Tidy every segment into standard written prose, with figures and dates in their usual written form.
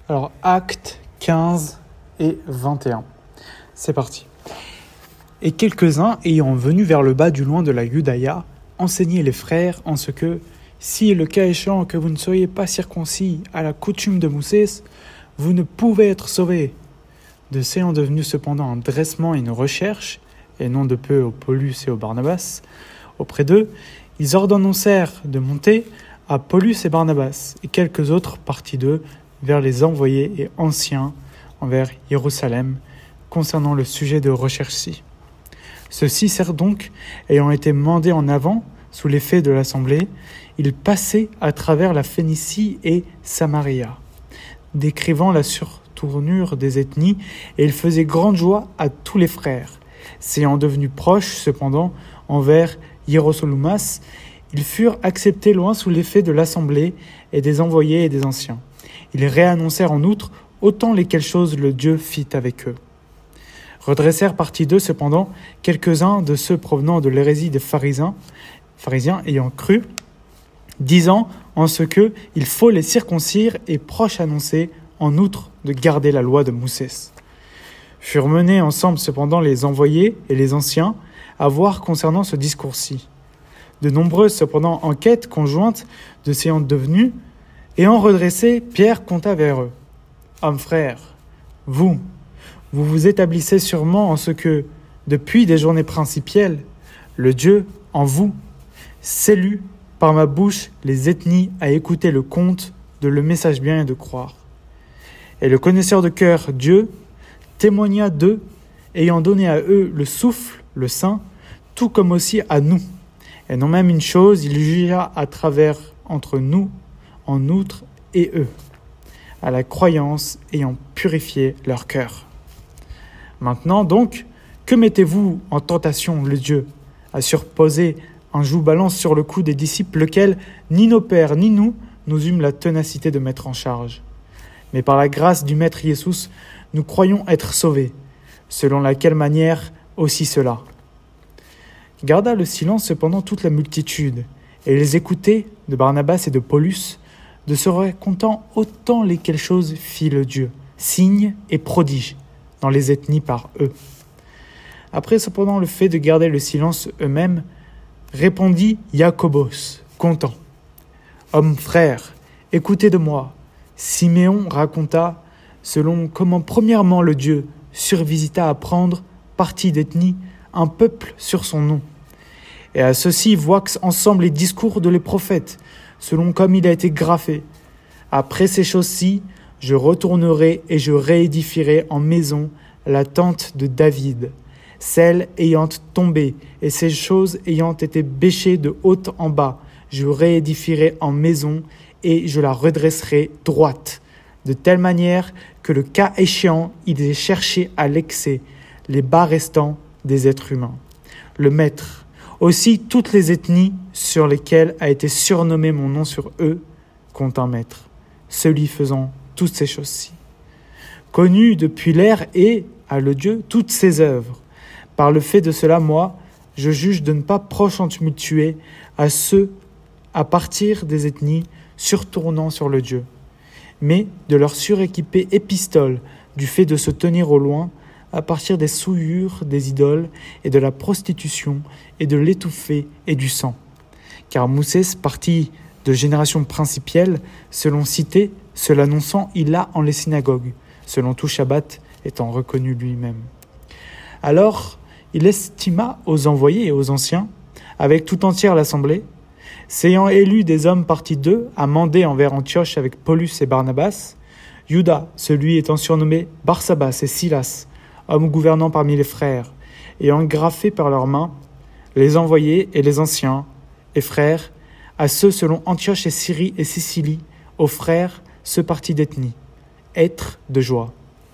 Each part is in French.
Alors, actes 15 et 21. C'est parti. Et quelques-uns, ayant venu vers le bas du loin de la Judaïa, enseignaient les frères en ce que, si le cas échéant que vous ne soyez pas circoncis à la coutume de Moussès, vous ne pouvez être sauvés. De ces en devenu cependant un dressement et une recherche, et non de peu au Paulus et au Barnabas, auprès d'eux, ils ordonnancèrent de monter à Paulus et Barnabas, et quelques autres partis d'eux vers les envoyés et anciens envers Jérusalem, concernant le sujet de recherche-ci. Ceux-ci, certes donc, ayant été mandés en avant, sous l'effet de l'assemblée, ils passaient à travers la Phénicie et Samaria, décrivant la surtournure des ethnies, et ils faisaient grande joie à tous les frères. S'ayant devenus proches, cependant, envers Hierosolumas, ils furent acceptés loin sous l'effet de l'assemblée et des envoyés et des anciens. Ils réannoncèrent en outre autant lesquelles choses le Dieu fit avec eux. Redressèrent partie d'eux, cependant, quelques-uns de ceux provenant de l'hérésie des pharisiens ayant cru, disant en ce que il faut les circoncire et proche annoncer, en outre, de garder la loi de Moussès. Furent menés ensemble, cependant, les envoyés et les anciens à voir concernant ce discours-ci. De nombreuses, cependant, enquêtes conjointes de ces devenus, ayant redressé, Pierre compta vers eux. « Hommes frères, vous vous établissez sûrement en ce que, depuis des journées principielles, le Dieu, en vous, s'élut par ma bouche les ethnies à écouter le conte de le message bien et de croire. Et le connaisseur de cœur, Dieu, témoigna d'eux, ayant donné à eux le souffle, le sein, tout comme aussi à nous. Et non même une chose, il jugea à travers entre nous, en outre, et eux, à la croyance ayant purifié leur cœur. Maintenant donc, que mettez-vous en tentation, le Dieu, à surposer un joug-balance sur le cou des disciples, lequel, ni nos pères, ni nous eûmes la ténacité de mettre en charge. Mais par la grâce du Maître Jésus, nous croyons être sauvés, selon laquelle manière aussi cela. Garda le silence cependant toute la multitude, et les écoutait de Barnabas et de Paulus, de se racontant autant lesquelles choses fit le Dieu, signes et prodiges, dans les ethnies par eux. Après cependant le fait de garder le silence eux-mêmes, répondit Jacobos, content. « Hommes frères, écoutez de moi. Siméon raconta, selon comment premièrement le Dieu survisita à prendre parti d'ethnie un peuple sur son nom. Et à ceux-ci voixent ensemble les discours de les prophètes, selon comme il a été graffé. Après ces choses-ci, je retournerai et je réédifierai en maison la tente de David, celle ayant tombé, et ces choses ayant été bêchées de haut en bas, je réédifierai en maison et je la redresserai droite, de telle manière que le cas échéant, il est cherché à l'excès, les bas restants des êtres humains. Le Maître, aussi toutes les ethnies sur lesquelles a été surnommé mon nom sur eux, compte un Maître, celui faisant toutes ces choses-ci. Connu depuis l'ère et, à le Dieu, toutes ses œuvres. Par le fait de cela, moi, je juge de ne pas proche en tumultuer à ceux, à partir des ethnies, surtournant sur le Dieu, mais de leur suréquiper épistole du fait de se tenir au loin, à partir des souillures des idoles et de la prostitution et de l'étouffée et du sang. Car Moussès, parti de génération principielle, selon cité, se l'annonçant, il a en les synagogues, selon tout Shabbat étant reconnu lui-même. Alors, il estima aux envoyés et aux anciens, avec tout entière l'assemblée, s'ayant élu des hommes partis d'eux à mander envers Antioche avec Paulus et Barnabas, Judas, celui étant surnommé Barsabas et Silas, hommes gouvernant parmi les frères, ayant graffé par leurs mains les envoyés et les anciens, et frères, à ceux selon Antioche et Syrie et Sicilie, aux frères, ceux partis d'ethnie, être de joie.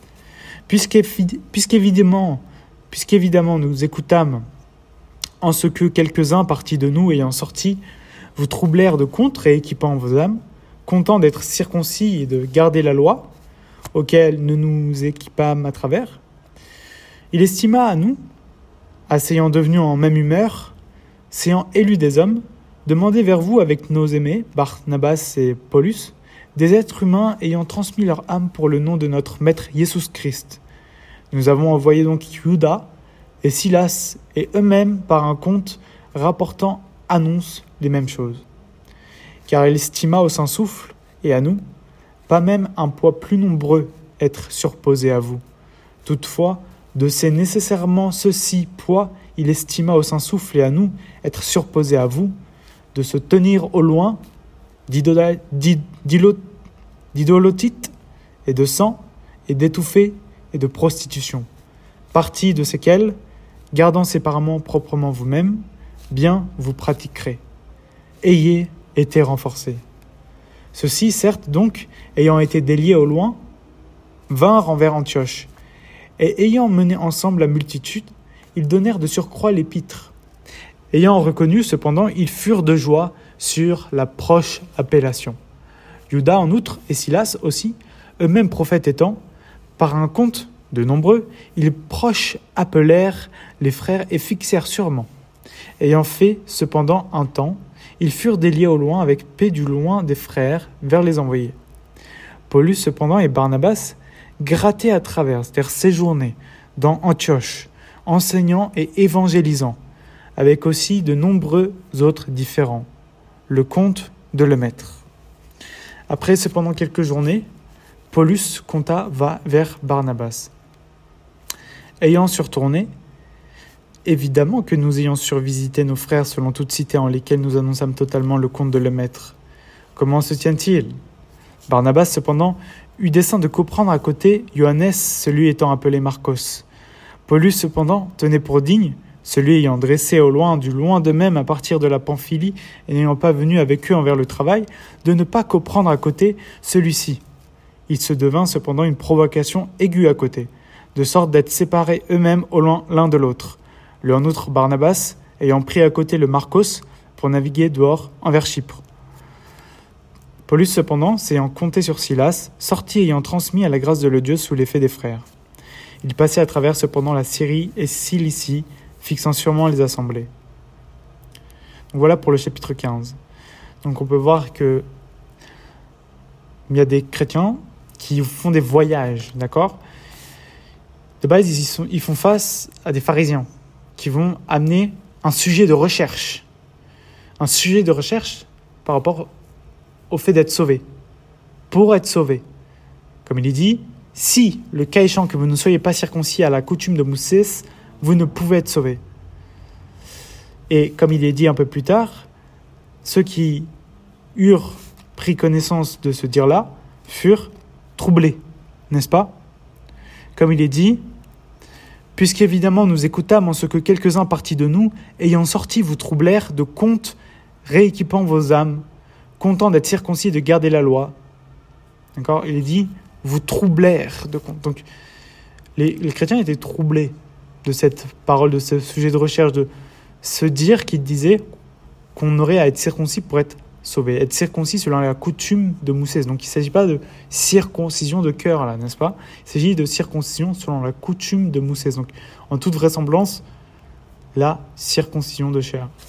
Puisqu'évidemment nous écoutâmes en ce que quelques-uns partis de nous ayant sorti, vous troublèrent de contre et équipant vos âmes, contents d'être circoncis et de garder la loi, auquel nous nous équipâmes à travers, il estima à nous, s'ayant devenus en même humeur, s'ayant élu des hommes, demander vers vous avec nos aimés, Barnabas et Paulus, des êtres humains ayant transmis leur âme pour le nom de notre Maître Jésus-Christ. Nous avons envoyé donc Judas et Silas, et eux-mêmes, par un conte rapportant, annoncent les mêmes choses. Car il estima au Saint-Souffle, et à nous, pas même un poids plus nombreux être surposé à vous. Toutefois, de ces nécessairement ceci poids, il estima au Saint-Souffle et à nous être surposé à vous, de se tenir au loin d'idolotite et de sang et d'étouffée et de prostitution. Partie de lesquelles, gardant séparément proprement vous-même, bien vous pratiquerez. Ayez été renforcés. Ceux-ci, certes donc, ayant été déliés au loin, vinrent envers Antioche, et ayant mené ensemble la multitude, ils donnèrent de surcroît l'épître. Ayant reconnu, cependant, ils furent de joie sur la proche appellation. Judas, en outre, et Silas aussi, eux-mêmes prophètes étant, par un compte de nombreux, ils proches appelèrent les frères et fixèrent sûrement. Ayant fait, cependant, un temps, ils furent déliés au loin avec paix du loin des frères vers les envoyés. Paulus, cependant, et Barnabas, grattés à travers, c'est-à-dire séjournés, dans Antioche, enseignant et évangélisant, avec aussi de nombreux autres différents, le compte de le mettre. Après cependant quelques journées, Paulus compta vers Barnabas. Ayant surtourné, évidemment que nous ayons survisité nos frères selon toute cité en lesquelles nous annonçâmes totalement le compte de le mettre. Comment se tient-il ? Barnabas cependant eut dessein de comprendre à côté Johannes, celui étant appelé Marcos. Paulus cependant tenait pour digne, celui ayant dressé au loin, du loin d'eux-mêmes à partir de la Pamphylie et n'ayant pas venu avec eux envers le travail, de ne pas comprendre à côté celui-ci. Il se devint cependant une provocation aiguë à côté, de sorte d'être séparés eux-mêmes au loin l'un de l'autre. Le en outre Barnabas, ayant pris à côté le Marcos pour naviguer dehors envers Chypre. Paulus cependant, s'ayant compté sur Silas, sortit ayant transmis à la grâce de le Dieu sous l'effet des frères. Il passait à travers cependant la Syrie et Cilicie, fixant sûrement les assemblées. Donc voilà pour le chapitre 15. Donc on peut voir que il y a des chrétiens qui font des voyages, d'accord ? De base, ils font face à des pharisiens qui vont amener un sujet de recherche. Un sujet de recherche par rapport au fait d'être sauvé. Pour être sauvé. Comme il est dit, si le cas échéant que vous ne soyez pas circoncis à la coutume de Moïse, vous ne pouvez être sauvés. Et comme il est dit un peu plus tard, ceux qui eurent pris connaissance de ce dire-là furent troublés, n'est-ce pas ? Comme il est dit, puisqu'évidemment nous écoutâmes en ce que quelques-uns partis de nous, ayant sorti, vous troublèrent de compte, rééquipant vos âmes, contents d'être circoncis et de garder la loi. D'accord ? Il est dit, vous troublèrent de compte. Donc, les chrétiens étaient troublés de cette parole, de ce sujet de recherche, de se dire qu'il disait qu'on aurait à être circoncis pour être sauvé, être circoncis selon la coutume de Moïse. Donc il ne s'agit pas de circoncision de cœur, là, n'est-ce pas ? Il s'agit de circoncision selon la coutume de Moïse. Donc en toute vraisemblance, la circoncision de chair. Ok ?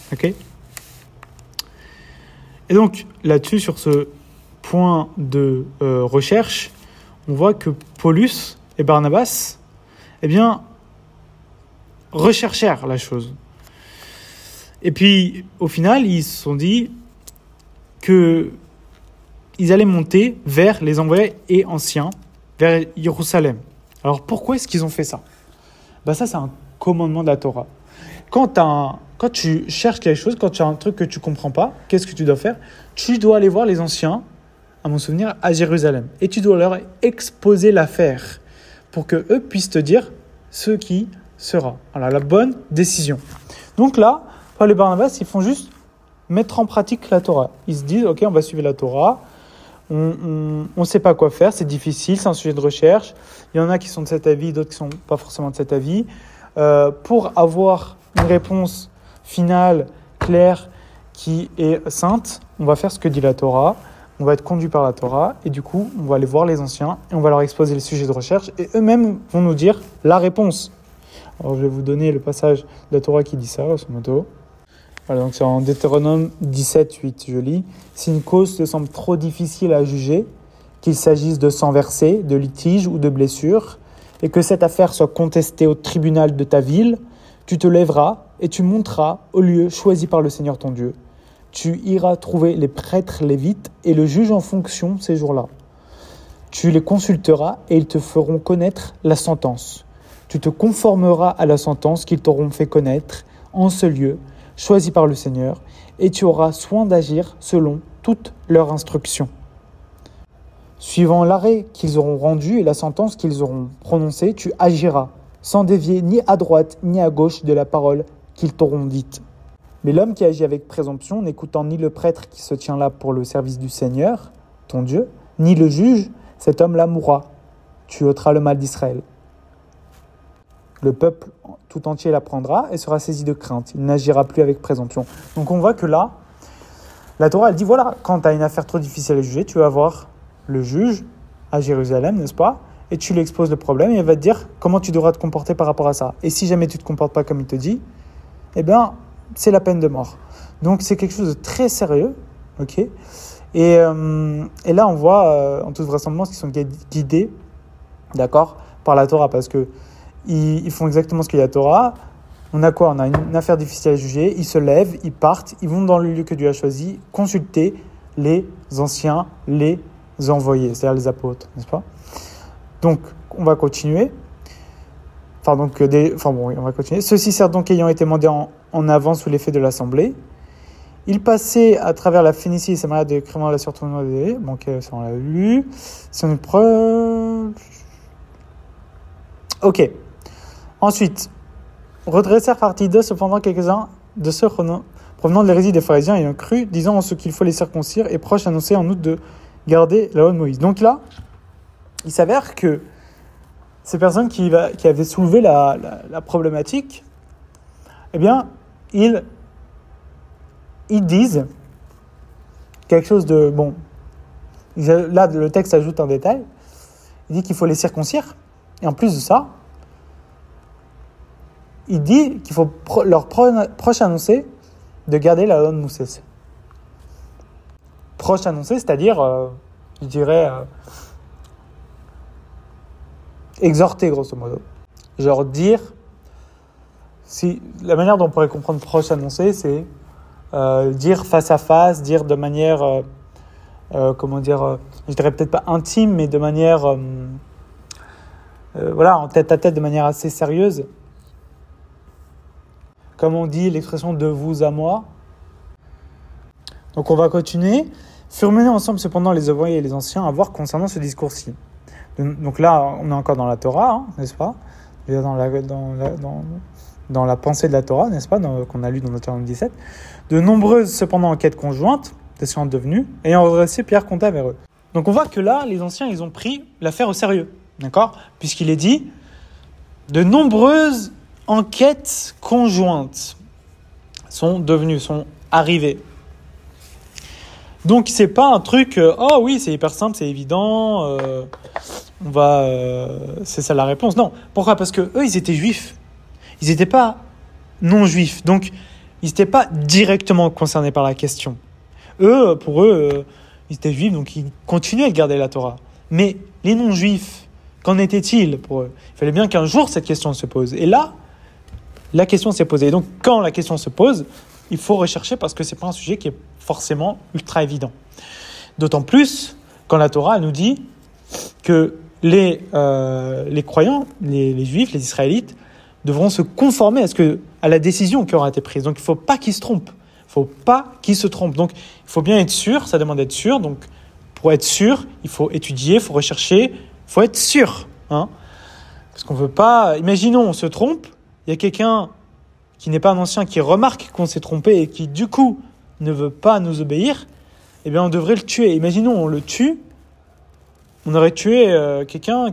Et donc là-dessus, sur ce point de recherche, on voit que Paulus et Barnabas, eh bien, recherchèrent la chose. Et puis, au final, ils se sont dit qu'ils allaient monter vers les envoyés et anciens, vers Jérusalem. Alors, pourquoi est-ce qu'ils ont fait ça ? Ça, c'est un commandement de la Torah. Quand tu cherches quelque chose, quand tu as un truc que tu ne comprends pas, qu'est-ce que tu dois faire ? Tu dois aller voir les anciens, à mon souvenir, à Jérusalem. Et tu dois leur exposer l'affaire pour qu'eux puissent te dire ce qui sera. Voilà, la bonne décision. Donc là, Paul et Barnabas, ils font juste mettre en pratique la Torah. Ils se disent, ok, on va suivre la Torah, on ne sait pas quoi faire, c'est difficile, c'est un sujet de recherche. Il y en a qui sont de cet avis, d'autres qui ne sont pas forcément de cet avis. Pour avoir une réponse finale, claire, qui est sainte, on va faire ce que dit la Torah, on va être conduit par la Torah, et du coup, on va aller voir les anciens, et on va leur exposer les sujets de recherche, et eux-mêmes vont nous dire la réponse. Alors, je vais vous donner le passage de la Torah qui dit ça, grosso modo. Voilà, donc c'est en Deutéronome 17, 8, je lis. Si une cause te semble trop difficile à juger, qu'il s'agisse de sang versé, de litige ou de blessure, et que cette affaire soit contestée au tribunal de ta ville, tu te lèveras et tu monteras au lieu choisi par le Seigneur ton Dieu. Tu iras trouver les prêtres lévites et le juge en fonction ces jours-là. Tu les consulteras et ils te feront connaître la sentence. Tu te conformeras à la sentence qu'ils t'auront fait connaître en ce lieu, choisi par le Seigneur, et tu auras soin d'agir selon toutes leurs instructions. Suivant l'arrêt qu'ils auront rendu et la sentence qu'ils auront prononcée, tu agiras, sans dévier ni à droite ni à gauche de la parole qu'ils t'auront dite. Mais l'homme qui agit avec présomption, n'écoutant ni le prêtre qui se tient là pour le service du Seigneur, ton Dieu, ni le juge, cet homme-là mourra. Tu ôteras le mal d'Israël. Le peuple tout entier l'apprendra et sera saisi de crainte. Il n'agira plus avec présomption. Donc on voit que là, la Torah, elle dit, voilà, quand tu as une affaire trop difficile à juger, tu vas voir le juge à Jérusalem, n'est-ce pas ? Et tu lui exposes le problème et il va te dire comment tu devras te comporter par rapport à ça. Et si jamais tu ne te comportes pas comme il te dit, eh bien, c'est la peine de mort. Donc c'est quelque chose de très sérieux, ok ? Et là, on voit, en toute vraisemblance, qu'ils sont guidés, d'accord, par la Torah, parce que ils font exactement ce qu'il y a à la Torah. On a quoi ? On a une affaire difficile à juger. Ils se lèvent, ils partent, ils vont dans le lieu que Dieu a choisi, consulter les anciens, les envoyés, c'est-à-dire les apôtres, n'est-ce pas ? Donc, on va continuer. On va continuer. Ceux-ci, certes, donc, ayant été mandés en avant sous l'effet de l'assemblée, ils passaient à travers la Phénicie et Samarie, décrivant la surtournure des... Bon, ok, ça on l'a lu. C'est une preuve... Ok. Ensuite, redressèrent partie d'eux, cependant, quelques-uns de ceux provenant de l'hérésie des pharisiens ayant cru, disant en ce qu'il faut les circoncire, et proche annonçaient en outre de garder la loi de Moïse. Donc là, il s'avère que ces personnes qui avaient soulevé la problématique, eh bien, ils disent quelque chose de... Bon, là, le texte ajoute un détail. Il dit qu'il faut les circoncire. Et en plus de ça, il dit qu'il faut leur proche annoncer de garder la loi de Moïse. Proche annoncer, c'est-à-dire, je dirais, exhorter, grosso modo. Genre dire, la manière dont on pourrait comprendre proche annoncer, c'est dire face à face, dire de manière, je dirais peut-être pas intime, mais de manière, en tête à tête, de manière assez sérieuse. Comme on dit l'expression de vous à moi. Donc on va continuer. Furent menés ensemble cependant les envoyés et les anciens à voir concernant ce discours-ci. Donc là, on est encore dans la Torah, n'est-ce pas ? Dans la pensée de la Torah, n'est-ce pas, qu'on a lu dans Deutéronome 17. De nombreuses, cependant, enquêtes conjointes, sont devenues, ayant redressé, Pierre compta vers eux. Donc on voit que là, les anciens, ils ont pris l'affaire au sérieux, d'accord ? Puisqu'il est dit, de nombreuses enquêtes conjointes sont arrivées. Donc c'est pas un truc, oh oui, c'est hyper simple, c'est évident, c'est ça la réponse. Non, pourquoi ? Parce que eux, ils étaient juifs. Ils n'étaient pas non-juifs, donc ils n'étaient pas directement concernés par la question. Pour eux, ils étaient juifs, donc ils continuaient de garder la Torah. Mais les non-juifs, qu'en était-il pour eux ? Il fallait bien qu'un jour cette question se pose. Et là, la question s'est posée. Et donc quand la question se pose, il faut rechercher parce que ce n'est pas un sujet qui est forcément ultra évident. D'autant plus quand la Torah nous dit que les croyants, les juifs, les israélites, devront se conformer à la décision qui aura été prise. Donc, il ne faut pas qu'ils se trompent. Il ne faut pas qu'ils se trompent. Donc, il faut bien être sûr, ça demande d'être sûr. Donc, pour être sûr, il faut étudier, il faut rechercher, il faut être sûr. Parce qu'on ne veut pas... Imaginons, on se trompe, il y a quelqu'un qui n'est pas un ancien qui remarque qu'on s'est trompé et qui, du coup, ne veut pas nous obéir, eh bien, on devrait le tuer. Imaginons, on le tue, on aurait tué quelqu'un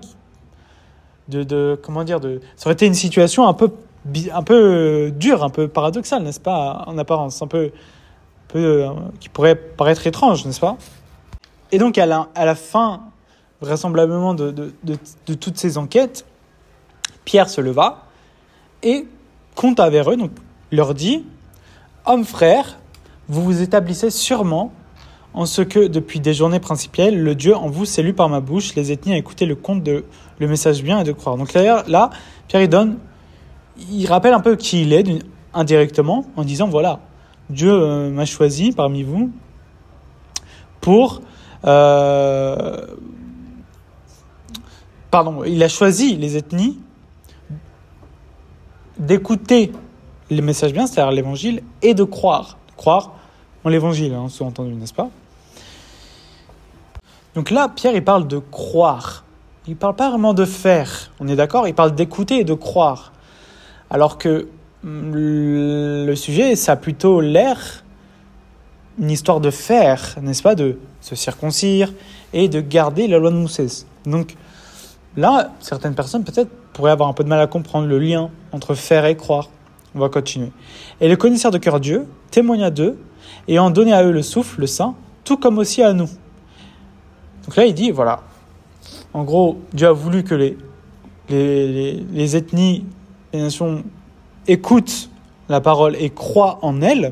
ça aurait été une situation un peu dure, un peu paradoxale, n'est-ce pas, en apparence, un peu qui pourrait paraître étrange, n'est-ce pas ? Et donc à la fin, vraisemblablement de toutes ces enquêtes, Pierre se leva et compta vers eux, donc leur dit : Hommes frères, vous vous établissez sûrement en ce que, depuis des journées principielles, le Dieu en vous s'est lu par ma bouche, les ethnies à écouter le conte de le message bien et de croire. Donc là, Pierre il rappelle un peu qui il est indirectement en disant voilà, Dieu m'a choisi parmi vous pour il a choisi les ethnies d'écouter les messages bien, c'est-à-dire l'évangile, et de croire en l'évangile, sous-entendu, n'est-ce pas? Donc là, Pierre, il parle de croire. Il ne parle pas vraiment de faire, on est d'accord? Il parle d'écouter et de croire. Alors que le sujet, ça a plutôt l'air une histoire de faire, n'est-ce pas? De se circoncire et de garder la loi de Moussès. Donc là, certaines personnes peut-être pourraient avoir un peu de mal à comprendre le lien entre faire et croire. On va continuer. Et le connaisseur de cœur Dieu témoigna d'eux, ayant donné à eux le souffle, le Saint, tout comme aussi à nous. Donc là, il dit, voilà, en gros, Dieu a voulu que les ethnies, les nations écoutent la parole et croient en elle.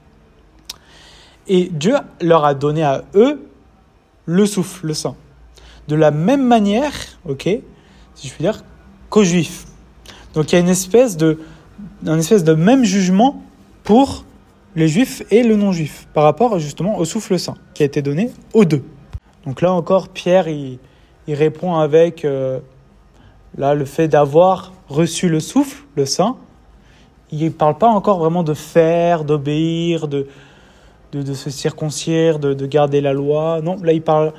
Et Dieu leur a donné à eux le souffle, le Saint. De la même manière, si je puis dire, qu'aux Juifs. Donc il y a une espèce de même jugement pour les Juifs et le non-Juif, par rapport justement au souffle saint, qui a été donné aux deux. Donc là encore, Pierre, il répond avec le fait d'avoir reçu le souffle, le saint. Il ne parle pas encore vraiment de faire, d'obéir, de se circoncire, de garder la loi. Non, là il parle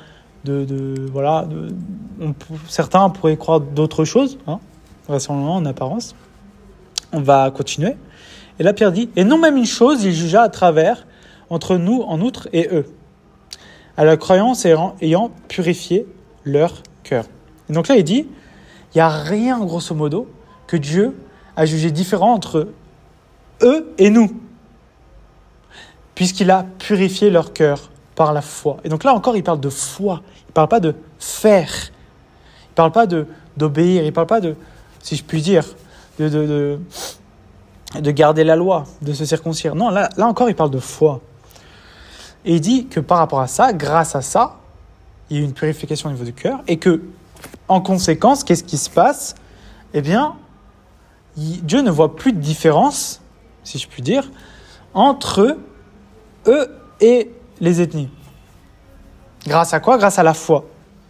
certains pourraient croire d'autres choses, vraisemblablement en apparence. On va continuer. Et là, Pierre dit, et non même une chose, il jugea à travers, entre nous en outre et eux, à la croyance ayant purifié leur cœur. Et donc là, il dit, il n'y a rien, grosso modo, que Dieu a jugé différent entre eux et nous, puisqu'il a purifié leur cœur par la foi. Et donc là encore, il parle de foi. Il ne parle pas de faire. Il ne parle pas d'obéir. Il ne parle pas de, si je puis dire, de garder la loi, de se circoncire. Non, là encore, il parle de foi. Et il dit que par rapport à ça, grâce à ça, il y a une purification au niveau du cœur et que, en conséquence, qu'est-ce qui se passe? Eh bien, Dieu ne voit plus de différence, si je puis dire, entre eux et les ethnies. Grâce à quoi? Grâce à la foi.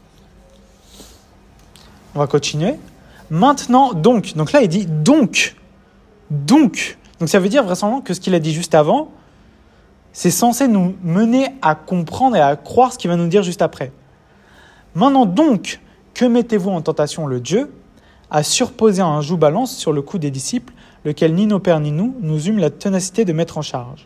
On va continuer. Maintenant, donc là, il dit donc. Donc ça veut dire vraisemblablement que ce qu'il a dit juste avant, c'est censé nous mener à comprendre et à croire ce qu'il va nous dire juste après. Maintenant donc, que mettez-vous en tentation le Dieu à surposer un joug balance sur le cou des disciples, lequel ni nos pères ni nous eûmes la ténacité de mettre en charge.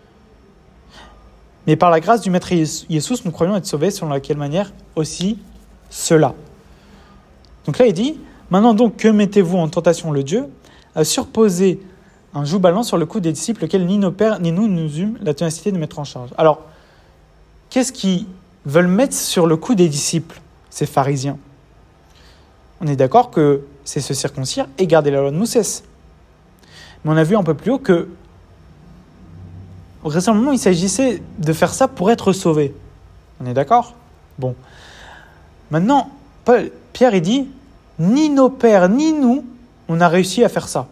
Mais par la grâce du Maître Jésus, nous croyons être sauvés, selon laquelle manière aussi cela. Donc là, il dit, maintenant donc, que mettez-vous en tentation le Dieu à surposer un joug balance sur le cou des disciples, lequel ni nos pères ni nous eûmes la ténacité de mettre en charge. Alors, qu'est-ce qu'ils veulent mettre sur le cou des disciples, ces pharisiens? On est d'accord que c'est se circoncire et garder la loi de Moussès. Mais on a vu un peu plus haut que récemment, il s'agissait de faire ça pour être sauvé. On est d'accord? Bon. Maintenant, Pierre, il dit, ni nos pères, ni nous, on a réussi à faire ça.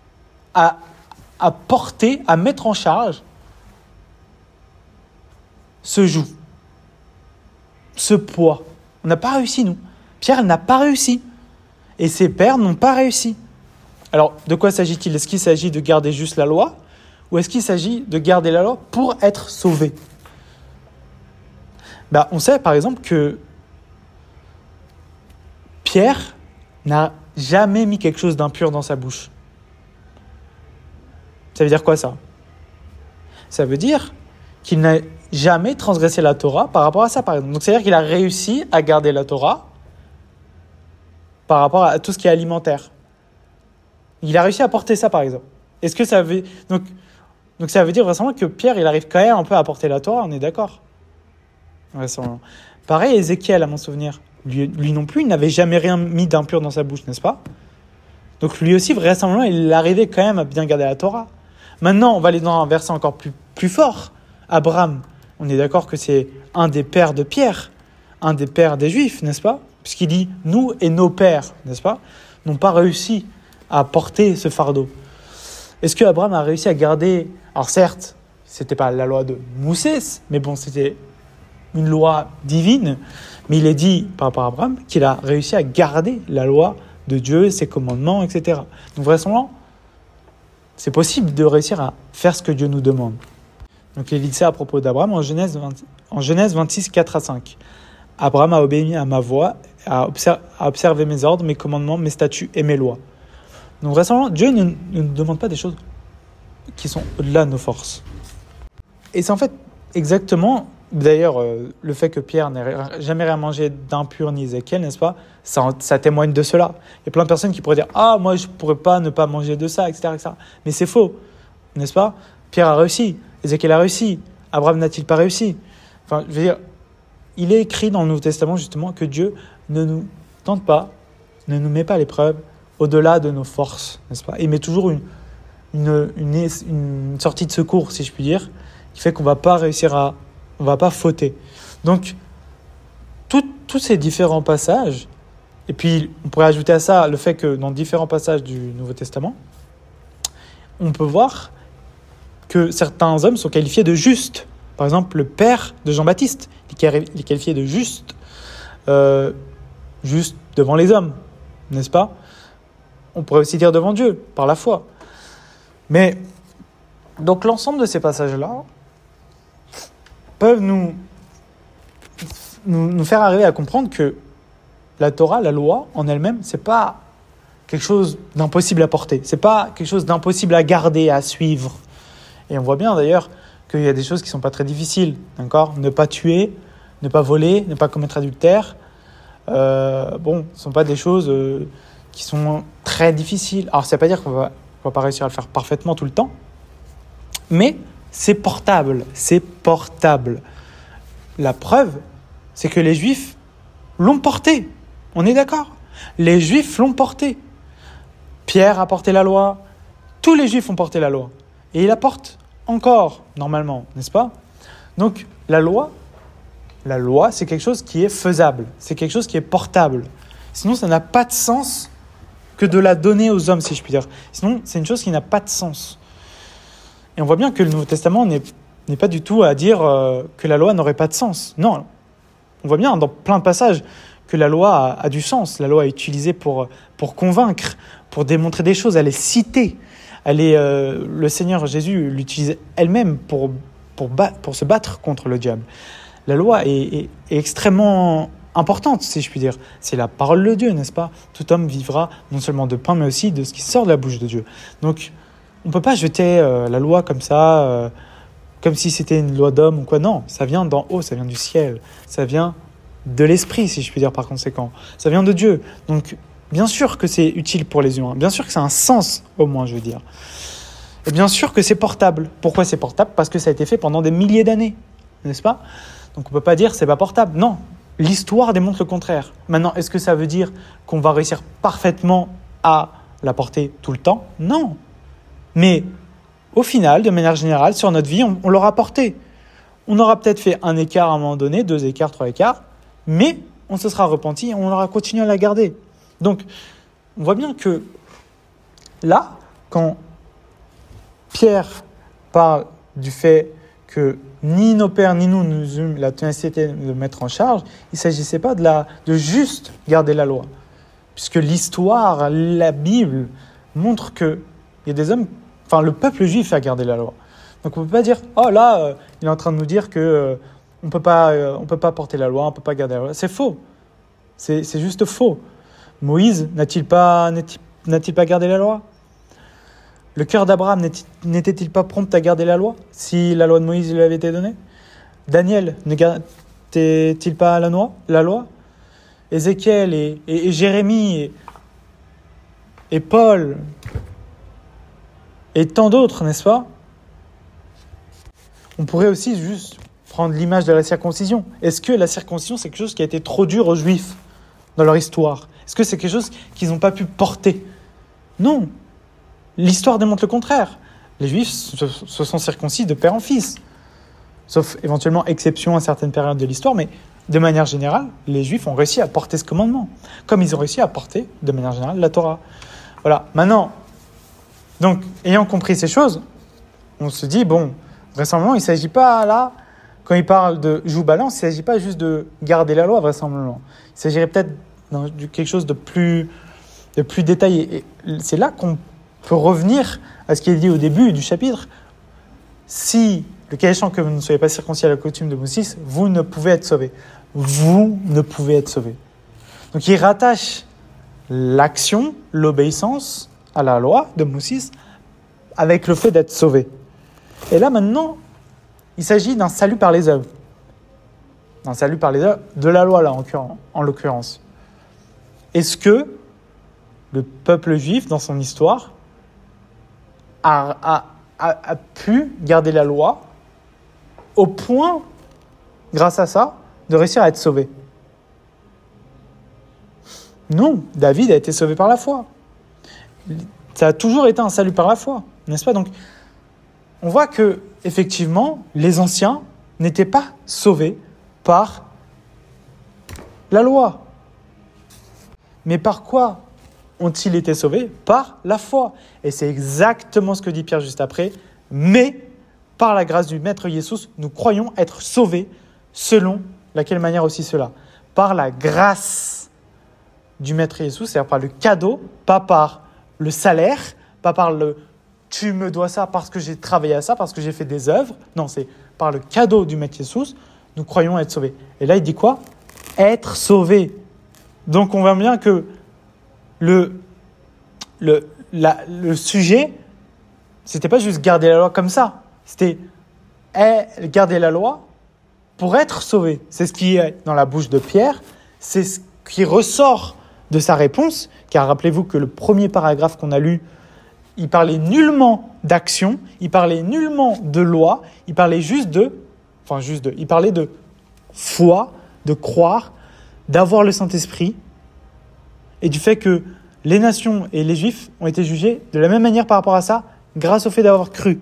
À porter, à mettre en charge ce joug, ce poids. On n'a pas réussi, nous. Pierre n'a pas réussi. Et ses pères n'ont pas réussi. Alors, de quoi s'agit-il? Est-ce qu'il s'agit de garder juste la loi? Ou est-ce qu'il s'agit de garder la loi pour être sauvé? On sait par exemple que Pierre n'a jamais mis quelque chose d'impur dans sa bouche. Ça veut dire quoi ça? Ça veut dire qu'il n'a jamais transgressé la Torah par rapport à ça, par exemple. Donc c'est-à-dire qu'il a réussi à garder la Torah par rapport à tout ce qui est alimentaire. Il a réussi à porter ça, par exemple. Est-ce que ça veut... Donc ça veut dire vraiment que Pierre, il arrive quand même un peu à porter la Torah, on est d'accord? Pareil, Ézéchiel, à mon souvenir. Lui non plus, il n'avait jamais rien mis d'impur dans sa bouche, n'est-ce pas? Donc lui aussi, vraisemblablement, il arrivait quand même à bien garder la Torah. Maintenant, on va aller dans un verset encore plus fort. Abraham, on est d'accord que c'est un des pères de Pierre, un des pères des Juifs, n'est-ce pas? Puisqu'il dit « nous et nos pères », n'est-ce pas, n'ont pas réussi à porter ce fardeau. Est-ce que Abraham a réussi à garder... Alors certes, c'était pas la loi de Moussès, mais bon, c'était une loi divine. Mais il est dit par rapport à Abraham qu'il a réussi à garder la loi de Dieu, ses commandements, etc. Donc vraisemblablement, c'est possible de réussir à faire ce que Dieu nous demande. Donc il dit ça à propos d'Abraham en Genèse 26, 4 à 5. Abraham a obéi à ma voix, a observé mes ordres, mes commandements, mes statuts et mes lois. Donc vraisemblablement, Dieu ne nous demande pas des choses qui sont au-delà de nos forces. Et c'est en fait exactement, d'ailleurs, le fait que Pierre n'ait jamais rien mangé d'impur ni Ézéchiel, n'est-ce pas, ça témoigne de cela. Il y a plein de personnes qui pourraient dire « Ah, moi, je ne pourrais pas ne pas manger de ça, etc. etc. » Mais c'est faux, n'est-ce pas? Pierre a réussi, Ézéchiel a réussi, Abraham n'a-t-il pas réussi? Enfin, je veux dire, il est écrit dans le Nouveau Testament, justement, que Dieu ne nous tente pas, ne nous met pas à l'épreuve au-delà de nos forces, n'est-ce pas? Et il met toujours une sortie de secours, si je puis dire, qui fait qu'on ne va pas réussir on ne va pas fauter. Donc, tous ces différents passages, et puis on pourrait ajouter à ça le fait que dans différents passages du Nouveau Testament, on peut voir que certains hommes sont qualifiés de justes. Par exemple, le père de Jean-Baptiste, il est qualifié de juste, juste devant les hommes, n'est-ce pas? On pourrait aussi dire devant Dieu, par la foi. Mais, donc l'ensemble de ces passages-là peuvent nous faire arriver à comprendre que la Torah, la loi, en elle-même, c'est pas quelque chose d'impossible à porter. C'est pas quelque chose d'impossible à garder, à suivre. Et on voit bien d'ailleurs qu'il y a des choses qui sont pas très difficiles, d'accord? Ne pas tuer, ne pas voler, ne pas commettre adultère. Ce sont pas des choses qui sont très difficiles. Alors, ça ne veut pas dire qu'on va pas réussir à le faire parfaitement tout le temps, mais c'est portable, c'est portable. La preuve, c'est que les Juifs l'ont porté. On est d'accord? Les Juifs l'ont porté. Pierre a porté la loi. Tous les Juifs ont porté la loi. Et il la porte encore, normalement, n'est-ce pas? Donc, la loi, c'est quelque chose qui est faisable. C'est quelque chose qui est portable. Sinon, ça n'a pas de sens que de la donner aux hommes, si je puis dire. Sinon, c'est une chose qui n'a pas de sens. Et on voit bien que le Nouveau Testament n'est pas du tout à dire que la loi n'aurait pas de sens. Non, on voit bien dans plein de passages que la loi a du sens. La loi est utilisée pour convaincre, pour démontrer des choses. Elle est citée. Le Seigneur Jésus l'utilise elle-même pour se battre contre le diable. La loi est extrêmement importante, si je puis dire. C'est la parole de Dieu, n'est-ce pas? Tout homme vivra non seulement de pain, mais aussi de ce qui sort de la bouche de Dieu. Donc, on ne peut pas jeter la loi comme ça, comme si c'était une loi d'homme ou quoi. Non, ça vient d'en haut, ça vient du ciel. Ça vient de l'esprit, si je puis dire par conséquent. Ça vient de Dieu. Donc, bien sûr que c'est utile pour les humains. Bien sûr que ça a un sens, au moins, je veux dire. Et bien sûr que c'est portable. Pourquoi c'est portable? Parce que ça a été fait pendant des milliers d'années, n'est-ce pas? Donc, on ne peut pas dire que ce n'est pas portable. Non, l'histoire démontre le contraire. Maintenant, est-ce que ça veut dire qu'on va réussir parfaitement à la porter tout le temps? Non. Mais au final, de manière générale, sur notre vie, on l'aura porté. On aura peut-être fait un écart à un moment donné, 2 écarts, 3 écarts, mais on se sera repenti et on aura continué à la garder. Donc, on voit bien que là, quand Pierre parle du fait que ni nos pères ni nous eûmes la ténacité de mettre en charge, il ne s'agissait pas de juste garder la loi. Puisque l'histoire, la Bible, montre qu'il y a des hommes, le peuple juif a gardé la loi. Donc on ne peut pas dire, il est en train de nous dire qu'on ne peut pas porter la loi, on ne peut pas garder la loi. C'est faux. C'est juste faux. Moïse n'a-t-il pas gardé la loi? Le cœur d'Abraham n'était-il pas prompt à garder la loi si la loi de Moïse lui avait été donnée? Daniel ne gardait-il pas la loi? Ézéchiel et Jérémie et Paul et tant d'autres, n'est-ce pas? On pourrait aussi juste prendre l'image de la circoncision. Est-ce que la circoncision, c'est quelque chose qui a été trop dur aux Juifs dans leur histoire? Est-ce que c'est quelque chose qu'ils n'ont pas pu porter? Non. L'histoire démontre le contraire. les Juifs se sont circoncis de père en fils. Sauf éventuellement exception à certaines périodes de l'histoire, mais de manière générale, les Juifs ont réussi à porter ce commandement, comme ils ont réussi à porter, de manière générale, la Torah. Voilà. Maintenant, donc, ayant compris ces choses, on se dit, bon, vraisemblablement, il ne s'agit pas là, quand il parle de joue-balance, il ne s'agit pas juste de garder la loi, vraisemblablement. Il s'agirait peut-être de quelque chose de plus détaillé. Et c'est là qu'on peut revenir à ce qui est dit au début du chapitre. Si le cas échéant que vous ne soyez pas circoncis à la coutume de Moses, vous ne pouvez être sauvés. Vous ne pouvez être sauvés. Donc il rattache l'action, l'obéissance à la loi de Moses avec le fait d'être sauvé. Et là maintenant, il s'agit d'un salut par les œuvres. D'un salut par les œuvres de la loi là en l'occurrence. Est-ce que le peuple juif dans son histoire a pu garder la loi au point, grâce à ça, de réussir à être sauvé? Non, David a été sauvé par la foi. Ça a toujours été un salut par la foi, n'est-ce pas? Donc, on voit que, effectivement, les anciens n'étaient pas sauvés par la loi. Mais par quoi ont-ils été sauvés? Par la foi. Et c'est exactement ce que dit Pierre juste après. Mais, par la grâce du Maître Jésus, nous croyons être sauvés selon laquelle manière aussi cela? Par la grâce du Maître Jésus, c'est-à-dire par le cadeau, pas par le salaire, pas par le « tu me dois ça parce que j'ai travaillé à ça, parce que j'ai fait des œuvres ». Non, c'est par le cadeau du Maître Jésus, nous croyons être sauvés. Et là, il dit quoi? Être sauvés. Donc, on voit bien que le sujet, c'était pas juste garder la loi comme ça. C'était garder la loi pour être sauvé. C'est ce qui est dans la bouche de Pierre. C'est ce qui ressort de sa réponse. Car rappelez-vous que le premier paragraphe qu'on a lu, il parlait nullement d'action, il parlait nullement de loi, il parlait il parlait de foi, de croire, d'avoir le Saint-Esprit et du fait que les nations et les Juifs ont été jugés de la même manière par rapport à ça, grâce au fait d'avoir cru.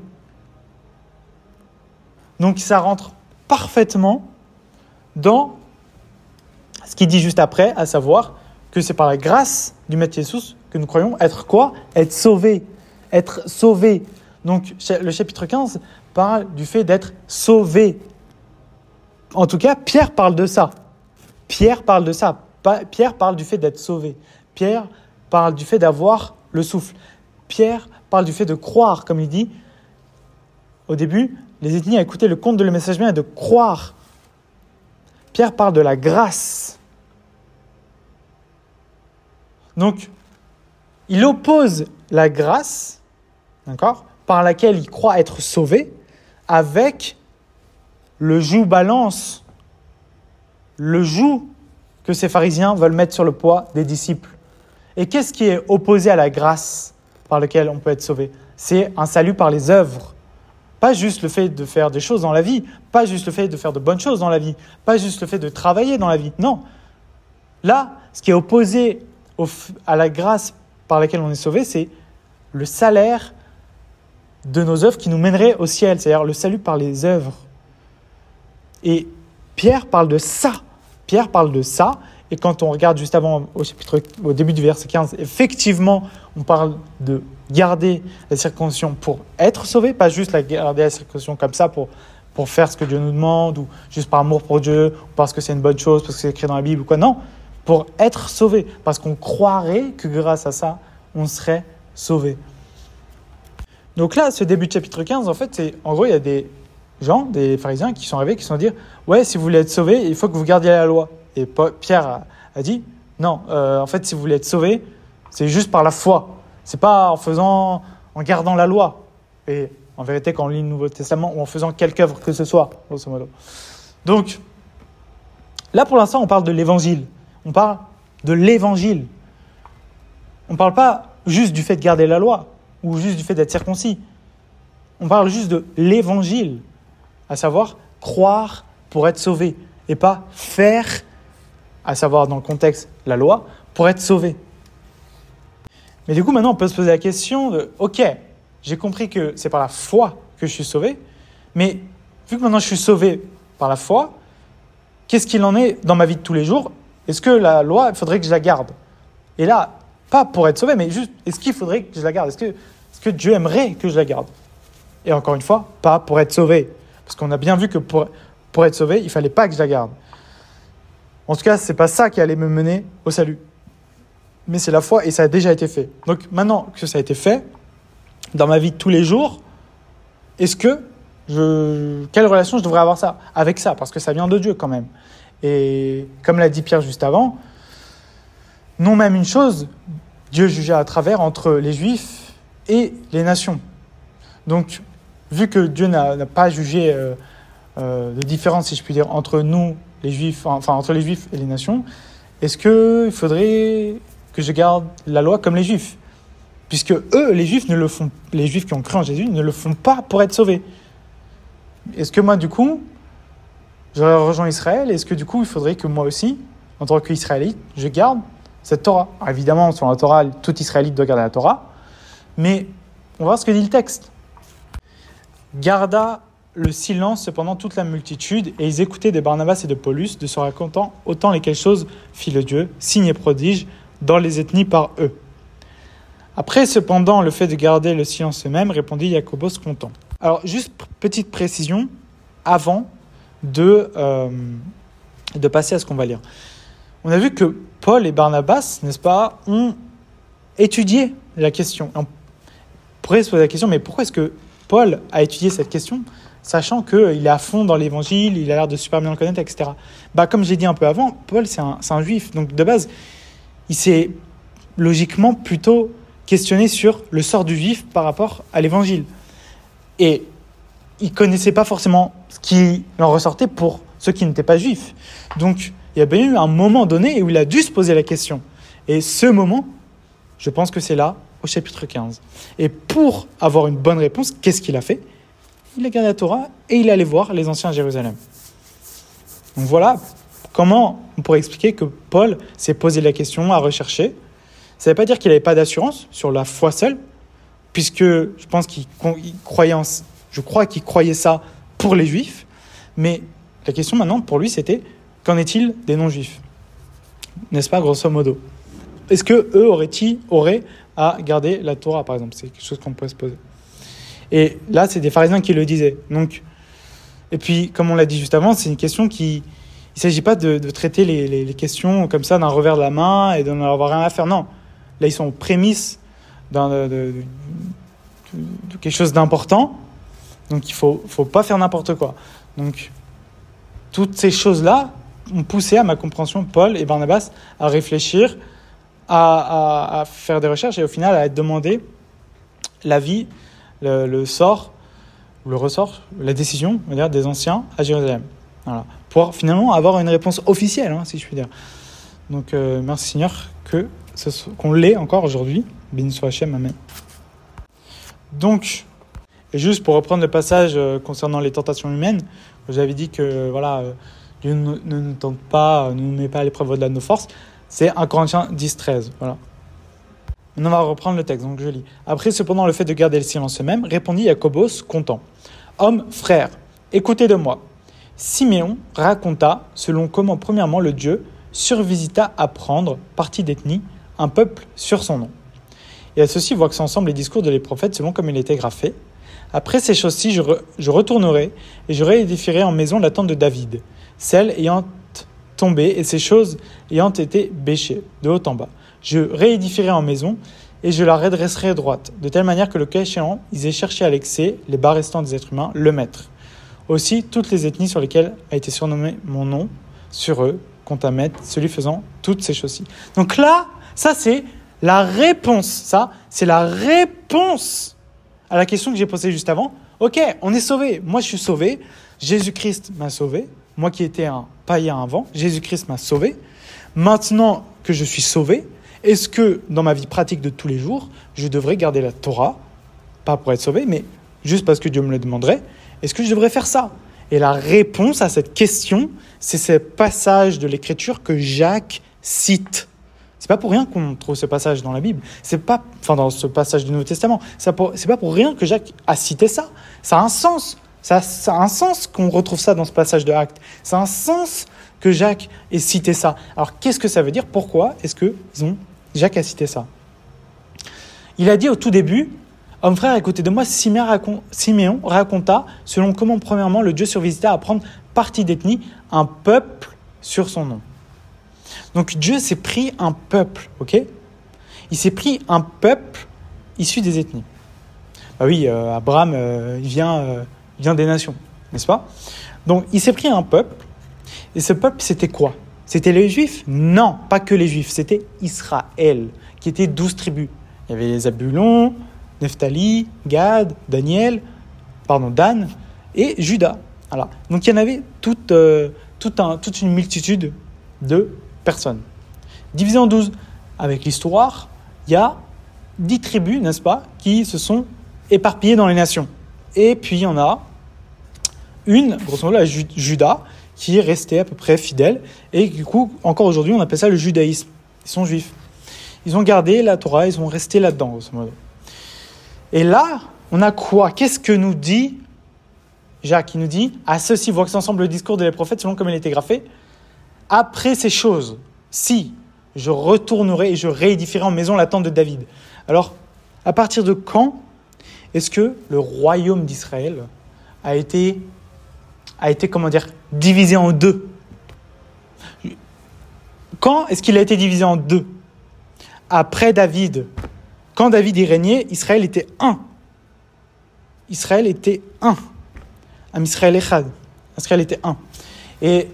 Donc ça rentre parfaitement dans ce qu'il dit juste après, à savoir que c'est par la grâce du Maître Jésus que nous croyons être quoi? Être sauvés. Être sauvés. Donc le chapitre 15 parle du fait d'être sauvés. En tout cas, Pierre parle de ça. Pierre parle de ça. Pierre parle du fait d'être sauvé. Pierre parle du fait d'avoir le souffle. Pierre parle du fait de croire, comme il dit au début, les ethnies a écouté le conte de le message bien et de croire. Pierre parle de la grâce. Donc, il oppose la grâce, d'accord, par laquelle il croit être sauvé, avec le joug-balance, le joug que ces pharisiens veulent mettre sur le poids des disciples. Et qu'est-ce qui est opposé à la grâce par laquelle on peut être sauvé? C'est un salut par les œuvres. Pas juste le fait de faire des choses dans la vie, pas juste le fait de faire de bonnes choses dans la vie, pas juste le fait de travailler dans la vie. Non. Là, ce qui est opposé à la grâce par laquelle on est sauvé, c'est le salaire de nos œuvres qui nous mènerait au ciel, c'est-à-dire le salut par les œuvres. Et Pierre parle de ça. Pierre parle de ça. Et quand on regarde juste avant, au début du verset 15, effectivement, on parle de garder la circoncision pour être sauvé, pas juste la garder la circoncision comme ça pour faire ce que Dieu nous demande, ou juste par amour pour Dieu, ou parce que c'est une bonne chose, parce que c'est écrit dans la Bible ou quoi. Non, pour être sauvé, parce qu'on croirait que grâce à ça, on serait sauvé. Donc là, ce début de chapitre 15, en fait, en gros, il y a des gens, des pharisiens qui sont arrivés, qui se sont dit « Ouais, si vous voulez être sauvé, il faut que vous gardiez la loi. » Et Pierre a dit « Non, en fait, si vous voulez être sauvé, c'est juste par la foi. C'est pas en gardant la loi. » Et en vérité, quand on lit le Nouveau Testament, ou en faisant quelque œuvre que ce soit, grosso modo. Donc, là, pour l'instant, on parle de l'évangile. On parle de l'évangile. On ne parle pas juste du fait de garder la loi, ou juste du fait d'être circoncis. On parle juste de l'évangile, à savoir croire pour être sauvé, et pas faire, à savoir dans le contexte la loi, pour être sauvé. Mais du coup, maintenant, on peut se poser la question de « Ok, j'ai compris que c'est par la foi que je suis sauvé, mais vu que maintenant je suis sauvé par la foi, qu'est-ce qu'il en est dans ma vie de tous les jours? Est-ce que la loi, il faudrait que je la garde? Et là, pas pour être sauvé, mais juste, est-ce qu'il faudrait que je la garde? Est-ce que Dieu aimerait que je la garde? Et encore une fois, pas pour être sauvé. Parce qu'on a bien vu que pour être sauvé, il ne fallait pas que je la garde. En tout cas, ce n'est pas ça qui allait me mener au salut. Mais c'est la foi et ça a déjà été fait. Donc maintenant que ça a été fait, dans ma vie de tous les jours, quelle relation je devrais avoir avec ça? Parce que ça vient de Dieu quand même. Et comme l'a dit Pierre juste avant, non même une chose, Dieu jugeait à travers entre les Juifs et les nations. Donc, vu que Dieu n'a pas jugé de différence, si je puis dire, entre nous, les Juifs, enfin entre les Juifs et les nations, est-ce qu'il faudrait que je garde la loi comme les Juifs? Puisque eux, les Juifs qui ont cru en Jésus, ne le font pas pour être sauvés. Est-ce que moi, du coup, j'aurais rejoint Israël? Est-ce que du coup, il faudrait que moi aussi, en tant qu'Israélite, je garde cette Torah? Alors, évidemment, sur la Torah, tout Israélite doit garder la Torah, mais on va voir ce que dit le texte. Garda le silence cependant toute la multitude, et ils écoutaient de Barnabas et de Paulus de se racontant autant lesquelles choses fit le Dieu, signes et prodiges, dans les ethnies par eux. Après, cependant, le fait de garder le silence eux-mêmes, répondit Jacobos content. Alors, juste petite précision, avant de passer à ce qu'on va lire. On a vu que Paul et Barnabas, n'est-ce pas, ont étudié la question. On pourrait se poser la question, mais pourquoi est-ce que Paul a étudié cette question, sachant qu'il est à fond dans l'évangile, il a l'air de super bien le connaître, etc. Comme j'ai dit un peu avant, Paul, c'est un juif. Donc, de base, il s'est logiquement plutôt questionné sur le sort du juif par rapport à l'évangile. Et il ne connaissait pas forcément ce qui en ressortait pour ceux qui n'étaient pas juifs. Donc, il y a bien eu un moment donné où il a dû se poser la question. Et ce moment, je pense que c'est là, au chapitre 15. Et pour avoir une bonne réponse, qu'est-ce qu'il a fait? Il a gardé la Torah et il est allé voir les anciens à Jérusalem. Donc voilà comment on pourrait expliquer que Paul s'est posé la question, a recherché. Ça ne veut pas dire qu'il n'avait pas d'assurance sur la foi seule, puisque je pense qu'il croyait ça pour les Juifs. Mais la question maintenant pour lui, c'était qu'en est-il des non-Juifs? N'est-ce pas, grosso modo? Est-ce qu'eux auraient à garder la Torah, par exemple? C'est quelque chose qu'on pourrait se poser. Et là, c'est des pharisiens qui le disaient. Donc, et puis, comme on l'a dit juste avant, c'est une question qui... Il ne s'agit pas de traiter les questions comme ça d'un revers de la main et d'en avoir rien à faire. Non. Là, ils sont aux prémices de quelque chose d'important. Donc, il ne faut pas faire n'importe quoi. Donc, toutes ces choses-là ont poussé à ma compréhension Paul et Barnabas à réfléchir, à faire des recherches et au final à être demandé l'avis, le sort, le ressort, la décision, on va dire, des anciens à Jérusalem. Voilà. Pour finalement avoir une réponse officielle, si je puis dire. Donc merci Seigneur qu'on l'ait encore aujourd'hui. Béni soit Hachem, amen. Donc, et juste pour reprendre le passage concernant les tentations humaines, j'avais dit que Dieu ne nous tente pas, ne nous met pas à l'épreuve au-delà de nos forces. C'est 1 Corinthiens 10-13. Voilà. Maintenant, on va reprendre le texte, donc je lis. Après, cependant, le fait de garder le silence eux-mêmes, répondit Jacobos, content. Hommes, frères, écoutez de moi. Siméon raconta selon comment, premièrement, le Dieu survisita à prendre, parti d'ethnie, un peuple sur son nom. Et à ceci, voient que c'est ensemble les discours de les prophètes selon comme il était graphé. Après ces choses-ci, je retournerai et je réédifierai en maison la tente de David, celle ayant tombé et ces choses ayant été bêchées, de haut en bas. Je réédifierai en maison et je la redresserai droite, de telle manière que le cas échéant, ils aient cherché à l'excès, les bas restants des êtres humains, le maître. Aussi, toutes les ethnies sur lesquelles a été surnommé mon nom, sur eux, compte à mettre, celui faisant toutes ces choses-ci. Donc là, ça c'est la réponse. Ça, c'est la réponse à la question que j'ai posée juste avant. Ok, on est sauvé. Moi, je suis sauvé. Jésus-Christ m'a sauvé. Moi qui étais un païen avant, Jésus-Christ m'a sauvé. Maintenant que je suis sauvé, est-ce que dans ma vie pratique de tous les jours, je devrais garder la Torah, pas pour être sauvé, mais juste parce que Dieu me le demanderait, est-ce que je devrais faire ça? Et la réponse à cette question, c'est ce passage de l'Écriture que Jacques cite. C'est pas pour rien qu'on trouve ce passage dans la Bible. Dans ce passage du Nouveau Testament. C'est pas pour rien que Jacques a cité ça. Ça a un sens. Ça a un sens qu'on retrouve ça dans ce passage de Actes. Ça a un sens que Jacques ait cité ça. Alors, qu'est-ce que ça veut dire? Pourquoi est-ce que Jacques a cité ça? Il a dit au tout début, « Homme frère, écoutez de moi, Siméon raconta, selon comment, premièrement, le Dieu survisita à prendre parti d'ethnie, un peuple sur son nom. » Donc, Dieu s'est pris un peuple, ok? Il s'est pris un peuple issu des ethnies. Bah oui, Abraham, il vient des nations, n'est-ce pas? Donc, il s'est pris un peuple, et ce peuple, c'était quoi? C'était les Juifs? Non, pas que les Juifs, c'était Israël, qui était 12 tribus. Il y avait les Zabulon, Nephtali, Gad, Dan et Juda. Voilà. Donc, il y en avait toute une multitude de personnes. Divisé en 12. Avec l'histoire, il y a 10 tribus, n'est-ce pas, qui se sont éparpillées dans les nations. Et puis, il y en a une, grosso modo, la Juda, qui est restée à peu près fidèle. Et du coup, encore aujourd'hui, on appelle ça le judaïsme. Ils sont juifs. Ils ont gardé la Torah, ils sont restés là-dedans, grosso modo. Et là, on a quoi? Qu'est-ce que nous dit Jacques? Il nous dit, à ceci, voici ensemble le discours des prophètes, selon comme il était grafé. Après ces choses, si je retournerai et je réédifierai en maison la tente de David. Alors, à partir de quand est-ce que le royaume d'Israël a été divisé en deux? Quand est-ce qu'il a été divisé en deux? Après David. Quand David y régnait, Israël était un. Israël était un. Am Israël Echad. Israël était un. Et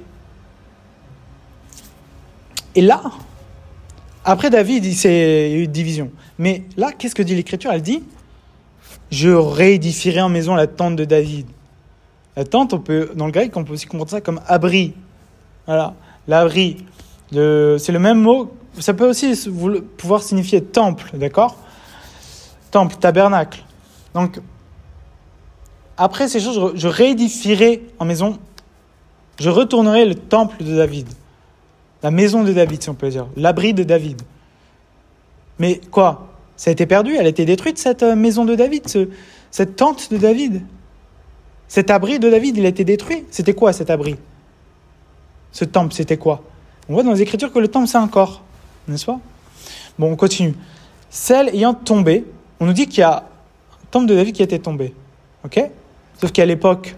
là, après David, il y a eu une division. Mais là, qu'est-ce que dit l'Écriture? Elle dit, je réédifierai en maison la tente de David. La tente, dans le grec, on peut aussi comprendre ça comme abri. Voilà, l'abri. C'est le même mot, ça peut aussi pouvoir signifier temple, d'accord? Temple, tabernacle. Donc, après ces choses, je réédifierai en maison, je retournerai le temple de David. La maison de David, si on peut dire. L'abri de David. Mais quoi? Ça a été perdu? Elle a été détruite, cette maison de David, cette tente de David? Cet abri de David, il a été détruit? C'était quoi cet abri? Ce temple, c'était quoi? On voit dans les Écritures que le temple, c'est un corps. N'est-ce pas? Bon, on continue. Celle ayant tombé, on nous dit qu'il y a un temple de David qui a été tombé. Ok? Sauf qu'à l'époque,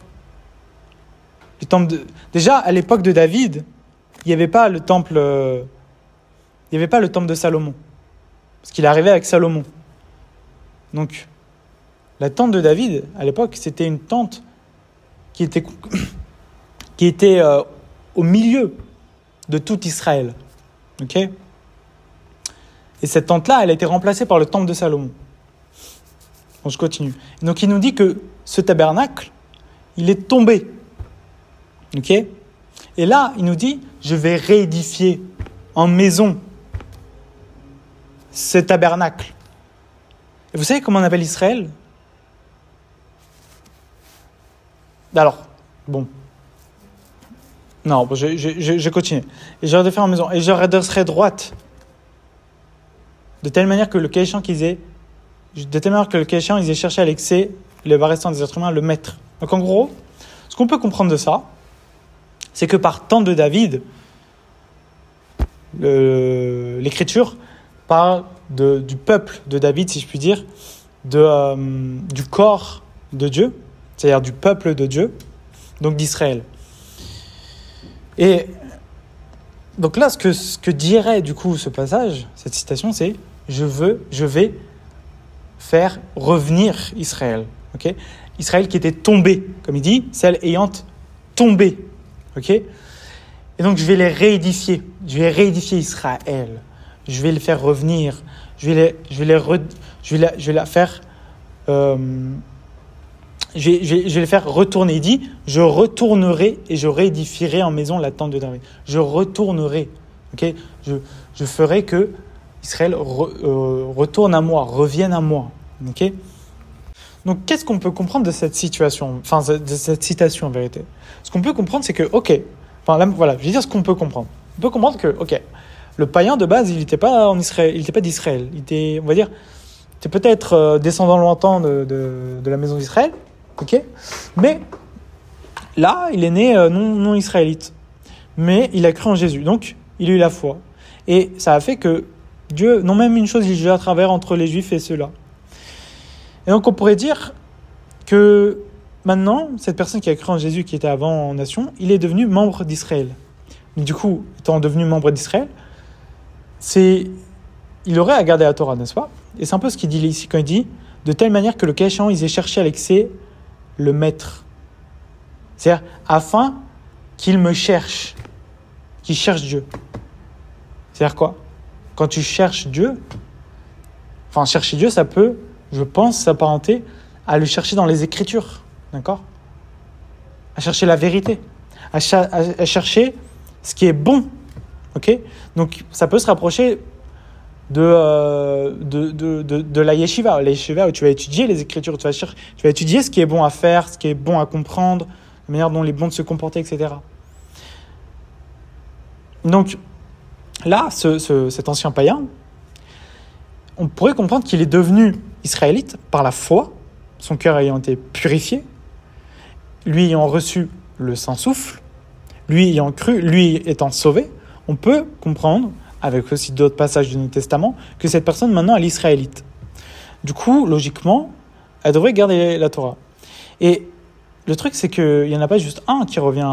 déjà, à l'époque de David, il n'y avait pas le temple de Salomon. Parce qu'il est arrivé avec Salomon. Donc, la tente de David, à l'époque, c'était une tente qui était au milieu de tout Israël. Ok? Et cette tente-là, elle a été remplacée par le temple de Salomon. Bon, je continue. Donc, il nous dit que ce tabernacle, il est tombé. Ok? Et là, il nous dit, je vais réédifier en maison ce tabernacle. Et vous savez comment on appelle Israël? Alors, bon. Non, je continue. Et je redéfais en maison. Et je redresserai droite. De telle manière que le cas échéant ils aient cherché à l'excès, le restant des êtres humains, le mettre. Donc en gros, ce qu'on peut comprendre de ça, c'est que par temps de David, l'Écriture parle du peuple de David, si je puis dire, du corps de Dieu, c'est-à-dire du peuple de Dieu, donc d'Israël. Et donc là, ce que dirait du coup ce passage, cette citation, c'est « je vais faire revenir Israël ». Okay? Israël qui était tombé, comme il dit, celle ayant tombé. Okay? Et donc, je vais les réédifier. Je vais réédifier Israël. Je vais les faire revenir. Je vais les faire retourner. Il dit, je retournerai et je réédifierai en maison la tente de David. Je retournerai. Okay? Je ferai que Israël retourne à moi, revienne à moi. Okay? Donc, qu'est-ce qu'on peut comprendre de cette situation, enfin, de cette citation en vérité? Ce qu'on peut comprendre, c'est que, voilà, je vais dire ce qu'on peut comprendre. On peut comprendre que, Le païen de base, il n'était pas en Israël, il n'était pas d'Israël. Il était, on va dire, il était peut-être descendant lointain de la maison d'Israël, ok. Mais là, il est né non israélite, mais il a cru en Jésus, donc il a eu la foi. Et ça a fait que Dieu, non même une chose, il juge à travers entre les Juifs et ceux-là. Et donc on pourrait dire que maintenant, cette personne qui a cru en Jésus, qui était avant en nation, il est devenu membre d'Israël. Mais du coup, étant devenu membre d'Israël, il aurait à garder la Torah, n'est-ce pas? Et c'est un peu ce qu'il dit ici quand il dit de telle manière que le cas échéant, ils aient cherché à l'excès le maître. C'est-à-dire, afin qu'il me cherche, qu'il cherche Dieu. C'est-à-dire quoi? Quand tu cherches Dieu, enfin, chercher Dieu, ça peut, je pense, s'apparenter à le chercher dans les Écritures, d'accord? À chercher la vérité, à chercher ce qui est bon, ok? Donc, ça peut se rapprocher de la yeshiva. La yeshiva où tu vas étudier les Écritures, tu vas étudier ce qui est bon à faire, ce qui est bon à comprendre, la manière dont il est bon de se comporter, etc. Donc, là, cet ancien païen, on pourrait comprendre qu'il est devenu israélite par la foi, son cœur ayant été purifié, lui ayant reçu le Saint-Souffle, lui ayant cru, lui étant sauvé. On peut comprendre, avec aussi d'autres passages du Nouveau Testament, que cette personne maintenant elle est israélite. Du coup, logiquement, elle devrait garder la Torah. Et le truc, c'est qu'il n'y en a pas juste un qui revient,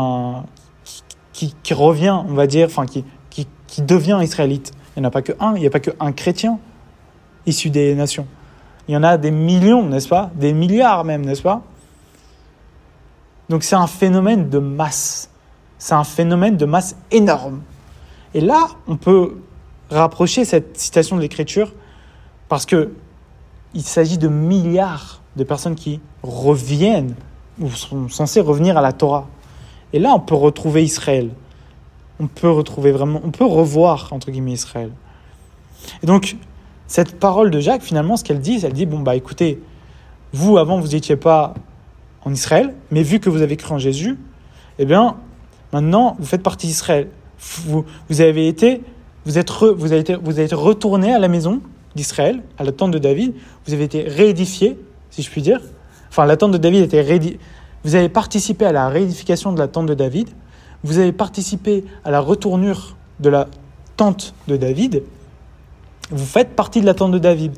on va dire, enfin qui devient israélite. Il n'y en a pas qu'un, il n'y a pas qu'un chrétien issu des nations. Il y en a des millions, n'est-ce pas? Des milliards même, n'est-ce pas? Donc c'est un phénomène de masse. C'est un phénomène de masse énorme. Et là, on peut rapprocher cette citation de l'Écriture parce qu'il s'agit de milliards de personnes qui reviennent ou sont censées revenir à la Torah. Et là, on peut retrouver Israël. On peut revoir, entre guillemets, Israël. Et donc, cette parole de Jacques, finalement, ce qu'elle dit, écoutez, vous, avant, vous n'étiez pas en Israël, mais vu que vous avez cru en Jésus, eh bien, maintenant, vous faites partie d'Israël. Vous avez été retourné à la maison d'Israël, à la tente de David. Vous avez été réédifié, si je puis dire. Enfin, la tente de David était réédifiée. Vous avez participé à la réédification de la tente de David. Vous avez participé à la retournure de la tente de David. Vous faites partie de la tente de David.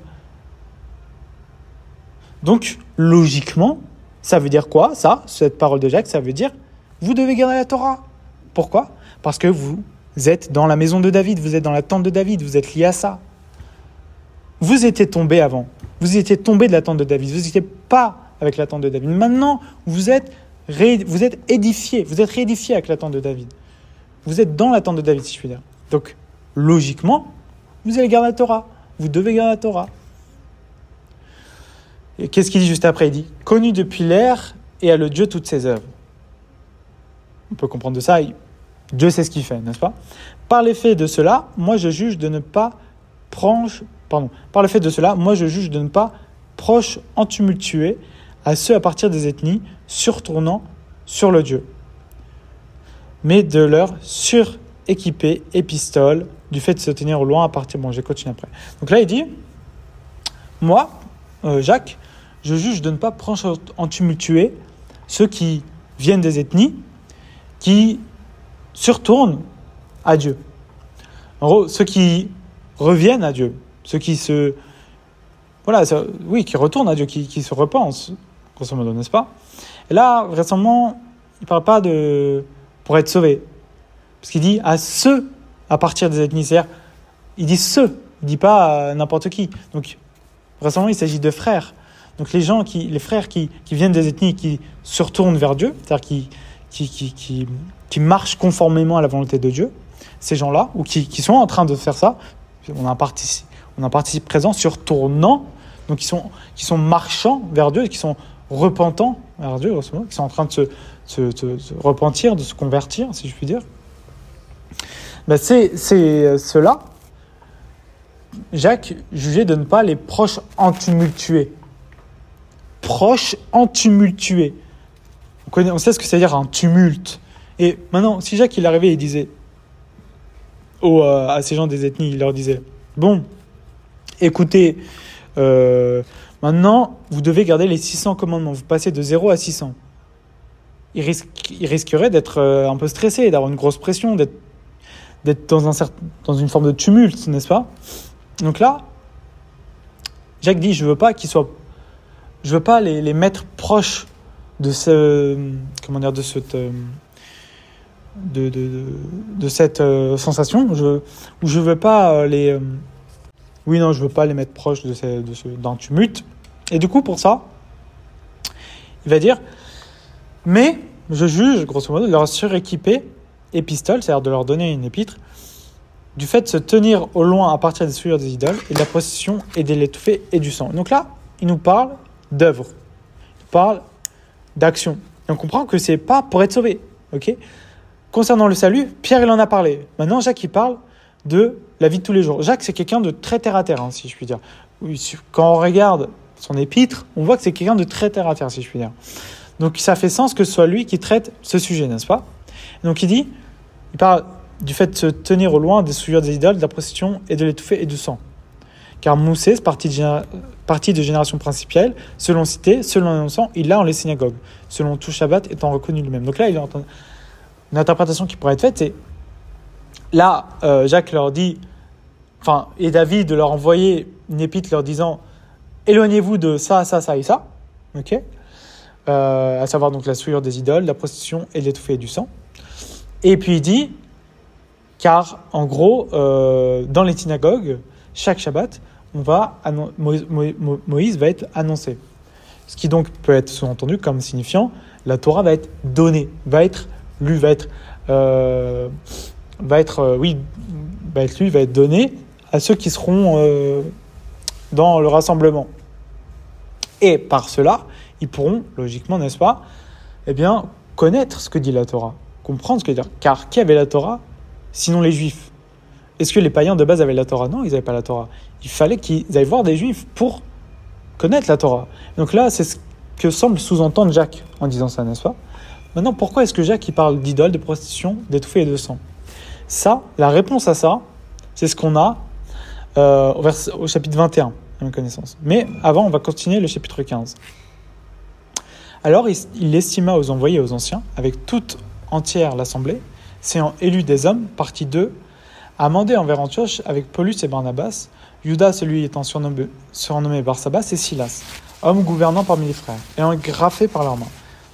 Donc, logiquement, ça veut dire quoi, ça, cette parole de Jacques? Ça veut dire, vous devez garder la Torah. Pourquoi? Parce que vous êtes dans la maison de David, vous êtes dans la tente de David, vous êtes lié à ça. Vous étiez tombé avant. Vous étiez tombé de la tente de David. Vous n'étiez pas avec la tente de David. Maintenant, vous êtes édifié. Vous êtes réédifié avec la tente de David. Vous êtes dans la tente de David, si je puis dire. Donc, logiquement, vous allez garder la Torah. Vous devez garder la Torah. Et qu'est-ce qu'il dit juste après? Il dit « Connu depuis l'ère et a le Dieu toutes ses œuvres ». On peut comprendre de ça. Dieu sait ce qu'il fait, n'est-ce pas? Par l'effet de cela, moi je juge de ne pas proche en tumultuer à ceux à partir des ethnies, surtournant sur le Dieu, mais de leur suréquiper épistole du fait de se tenir au loin à partir. Bon, je vais continuer après. Donc là, il dit, moi, Jacques, je juge de ne pas prendre en tumultuer ceux qui viennent des ethnies, qui surtournent à Dieu. En gros, ceux qui reviennent à Dieu, ceux qui qui retournent à Dieu, qui se repentent, grosso modo, n'est-ce pas? Et là, récemment, il ne parle pas pour être sauvé. Parce qu'il dit à ceux à partir des ethnies. C'est-à-dire, il dit ceux, il ne dit pas à n'importe qui. Donc, récemment, il s'agit de frères. Donc, les frères qui viennent des ethnies, qui se retournent vers Dieu, c'est-à-dire qui marchent conformément à la volonté de Dieu, ces gens-là, ou qui sont en train de faire ça, on a un participe présent sur tournant, donc qui sont marchants vers Dieu, qui sont repentants vers Dieu, qui sont en train de se repentir, de se convertir, si je puis dire. Ben c'est ceux-là, Jacques jugeait de ne pas les proches entumultués. Proches entumultués. On sait ce que c'est dire un tumulte. Et maintenant, si Jacques il arrivait et il disait à ces gens des ethnies. Il leur disait, bon, écoutez, maintenant, vous devez garder les 600 commandements. Vous passez de 0 à 600. Il risquerait d'être un peu stressé, d'avoir une grosse pression, d'être dans une forme de tumulte, n'est-ce pas? Donc là, Jacques dit, je veux pas les mettre proches de cette sensation. Je veux pas je veux pas les mettre proches d'un tumulte. Et du coup, pour ça, il va dire, mais je juge, grosso modo, de leur suréquiper épistole, c'est-à-dire de leur donner une épître, du fait de se tenir au loin à partir des souillures des idoles et de la procession et de l'étouffée et du sang. Donc là, il nous parle d'œuvre, il parle d'action. Et on comprend que c'est pas pour être sauvé, ok ? Concernant le salut, Pierre, il en a parlé. Maintenant, Jacques, il parle de la vie de tous les jours. Jacques, c'est quelqu'un de très terre-à-terre, si je puis dire. Quand on regarde son épître, on voit que c'est quelqu'un de très terre-à-terre, si je puis dire. Donc, ça fait sens que ce soit lui qui traite ce sujet, n'est-ce pas ? Donc, il parle du fait de se tenir au loin des souillures des idoles, de la procession et de l'étouffée et du sang. Car Moussée, partie de génération principale, selon cité, selon sang, il l'a en les synagogues, selon tout Shabbat étant reconnu lui-même. Donc là, il entend une interprétation qui pourrait être faite, c'est là, Jacques leur dit, et David de leur envoyer une épître leur disant éloignez-vous de ça, ça, ça et ça, ok, à savoir donc la souillure des idoles, la prostitution et l'étouffée du sang. Et puis il dit, car en gros, dans les synagogues, chaque Shabbat, Moïse va être annoncé. Ce qui donc peut être sous-entendu comme signifiant la Torah va être donnée, va être lue, va être donnée à ceux qui seront dans le rassemblement. Et par cela, ils pourront, logiquement, n'est-ce pas, connaître ce que dit la Torah, comprendre ce que dit. Car qui avait la Torah, sinon les Juifs? Est-ce que les païens de base avaient la Torah? Non, ils n'avaient pas la Torah. Il fallait qu'ils aillent voir des Juifs pour connaître la Torah. Donc là, c'est ce que semble sous-entendre Jacques en disant ça, n'est-ce pas? Maintenant, pourquoi est-ce que Jacques parle d'idole, de prostitution, d'étouffée et de sang? Ça, la réponse à ça, c'est ce qu'on a au chapitre 21, à ma connaissance. Mais avant, on va continuer le chapitre 15. Alors, il estima aux envoyés et aux anciens, avec toute entière l'assemblée, s'ayant élu des hommes, partis d'eux, à mander envers Antioche avec Paulus et Barnabas, Judas, celui étant surnommé Barsabas, et Silas, hommes gouvernant parmi les frères, ayant graffé par leurs mains.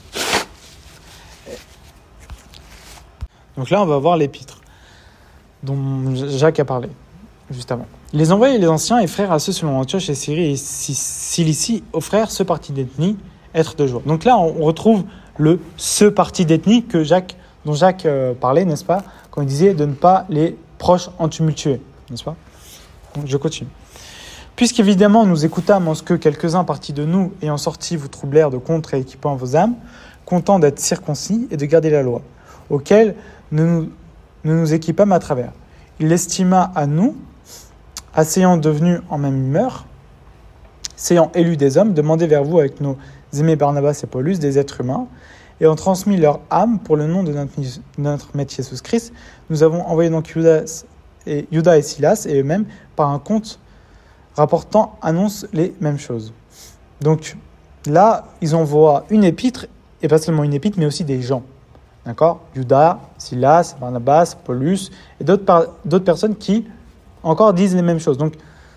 Donc là, on va voir l'épître dont Jacques a parlé juste avant. Les envoyés les anciens et frères à ceux selon Antioche et Syrie et Cilicie, aux frères ce parti d'ethnie, être de joie. Donc là, on retrouve ce parti d'ethnie dont Jacques parlait, n'est-ce pas, quand il disait de ne pas les proches en tumultuer, n'est-ce pas? Donc, je continue. Puisqu'évidemment nous écoutâmes en ce que quelques-uns partis de nous ayant sorti vous troublèrent de contre et équipant vos âmes, contents d'être circoncis et de garder la loi, auquel nous nous équipâmes à travers. Il l'estima à nous, assayant devenus en même humeur, s'ayant élus des hommes, demandés vers vous avec nos aimés Barnabas et Paulus, des êtres humains, et ont transmis leur âme pour le nom de notre Maître Jésus-Christ. Nous avons envoyé donc Judas et Silas, et eux-mêmes, par un compte rapportant, annoncent les mêmes choses. Donc là, ils envoient une épître, et pas seulement une épître, mais aussi des gens. D'accord? Judas, Silas, Barnabas, Paulus, et d'autres personnes qui encore disent les mêmes choses. Donc,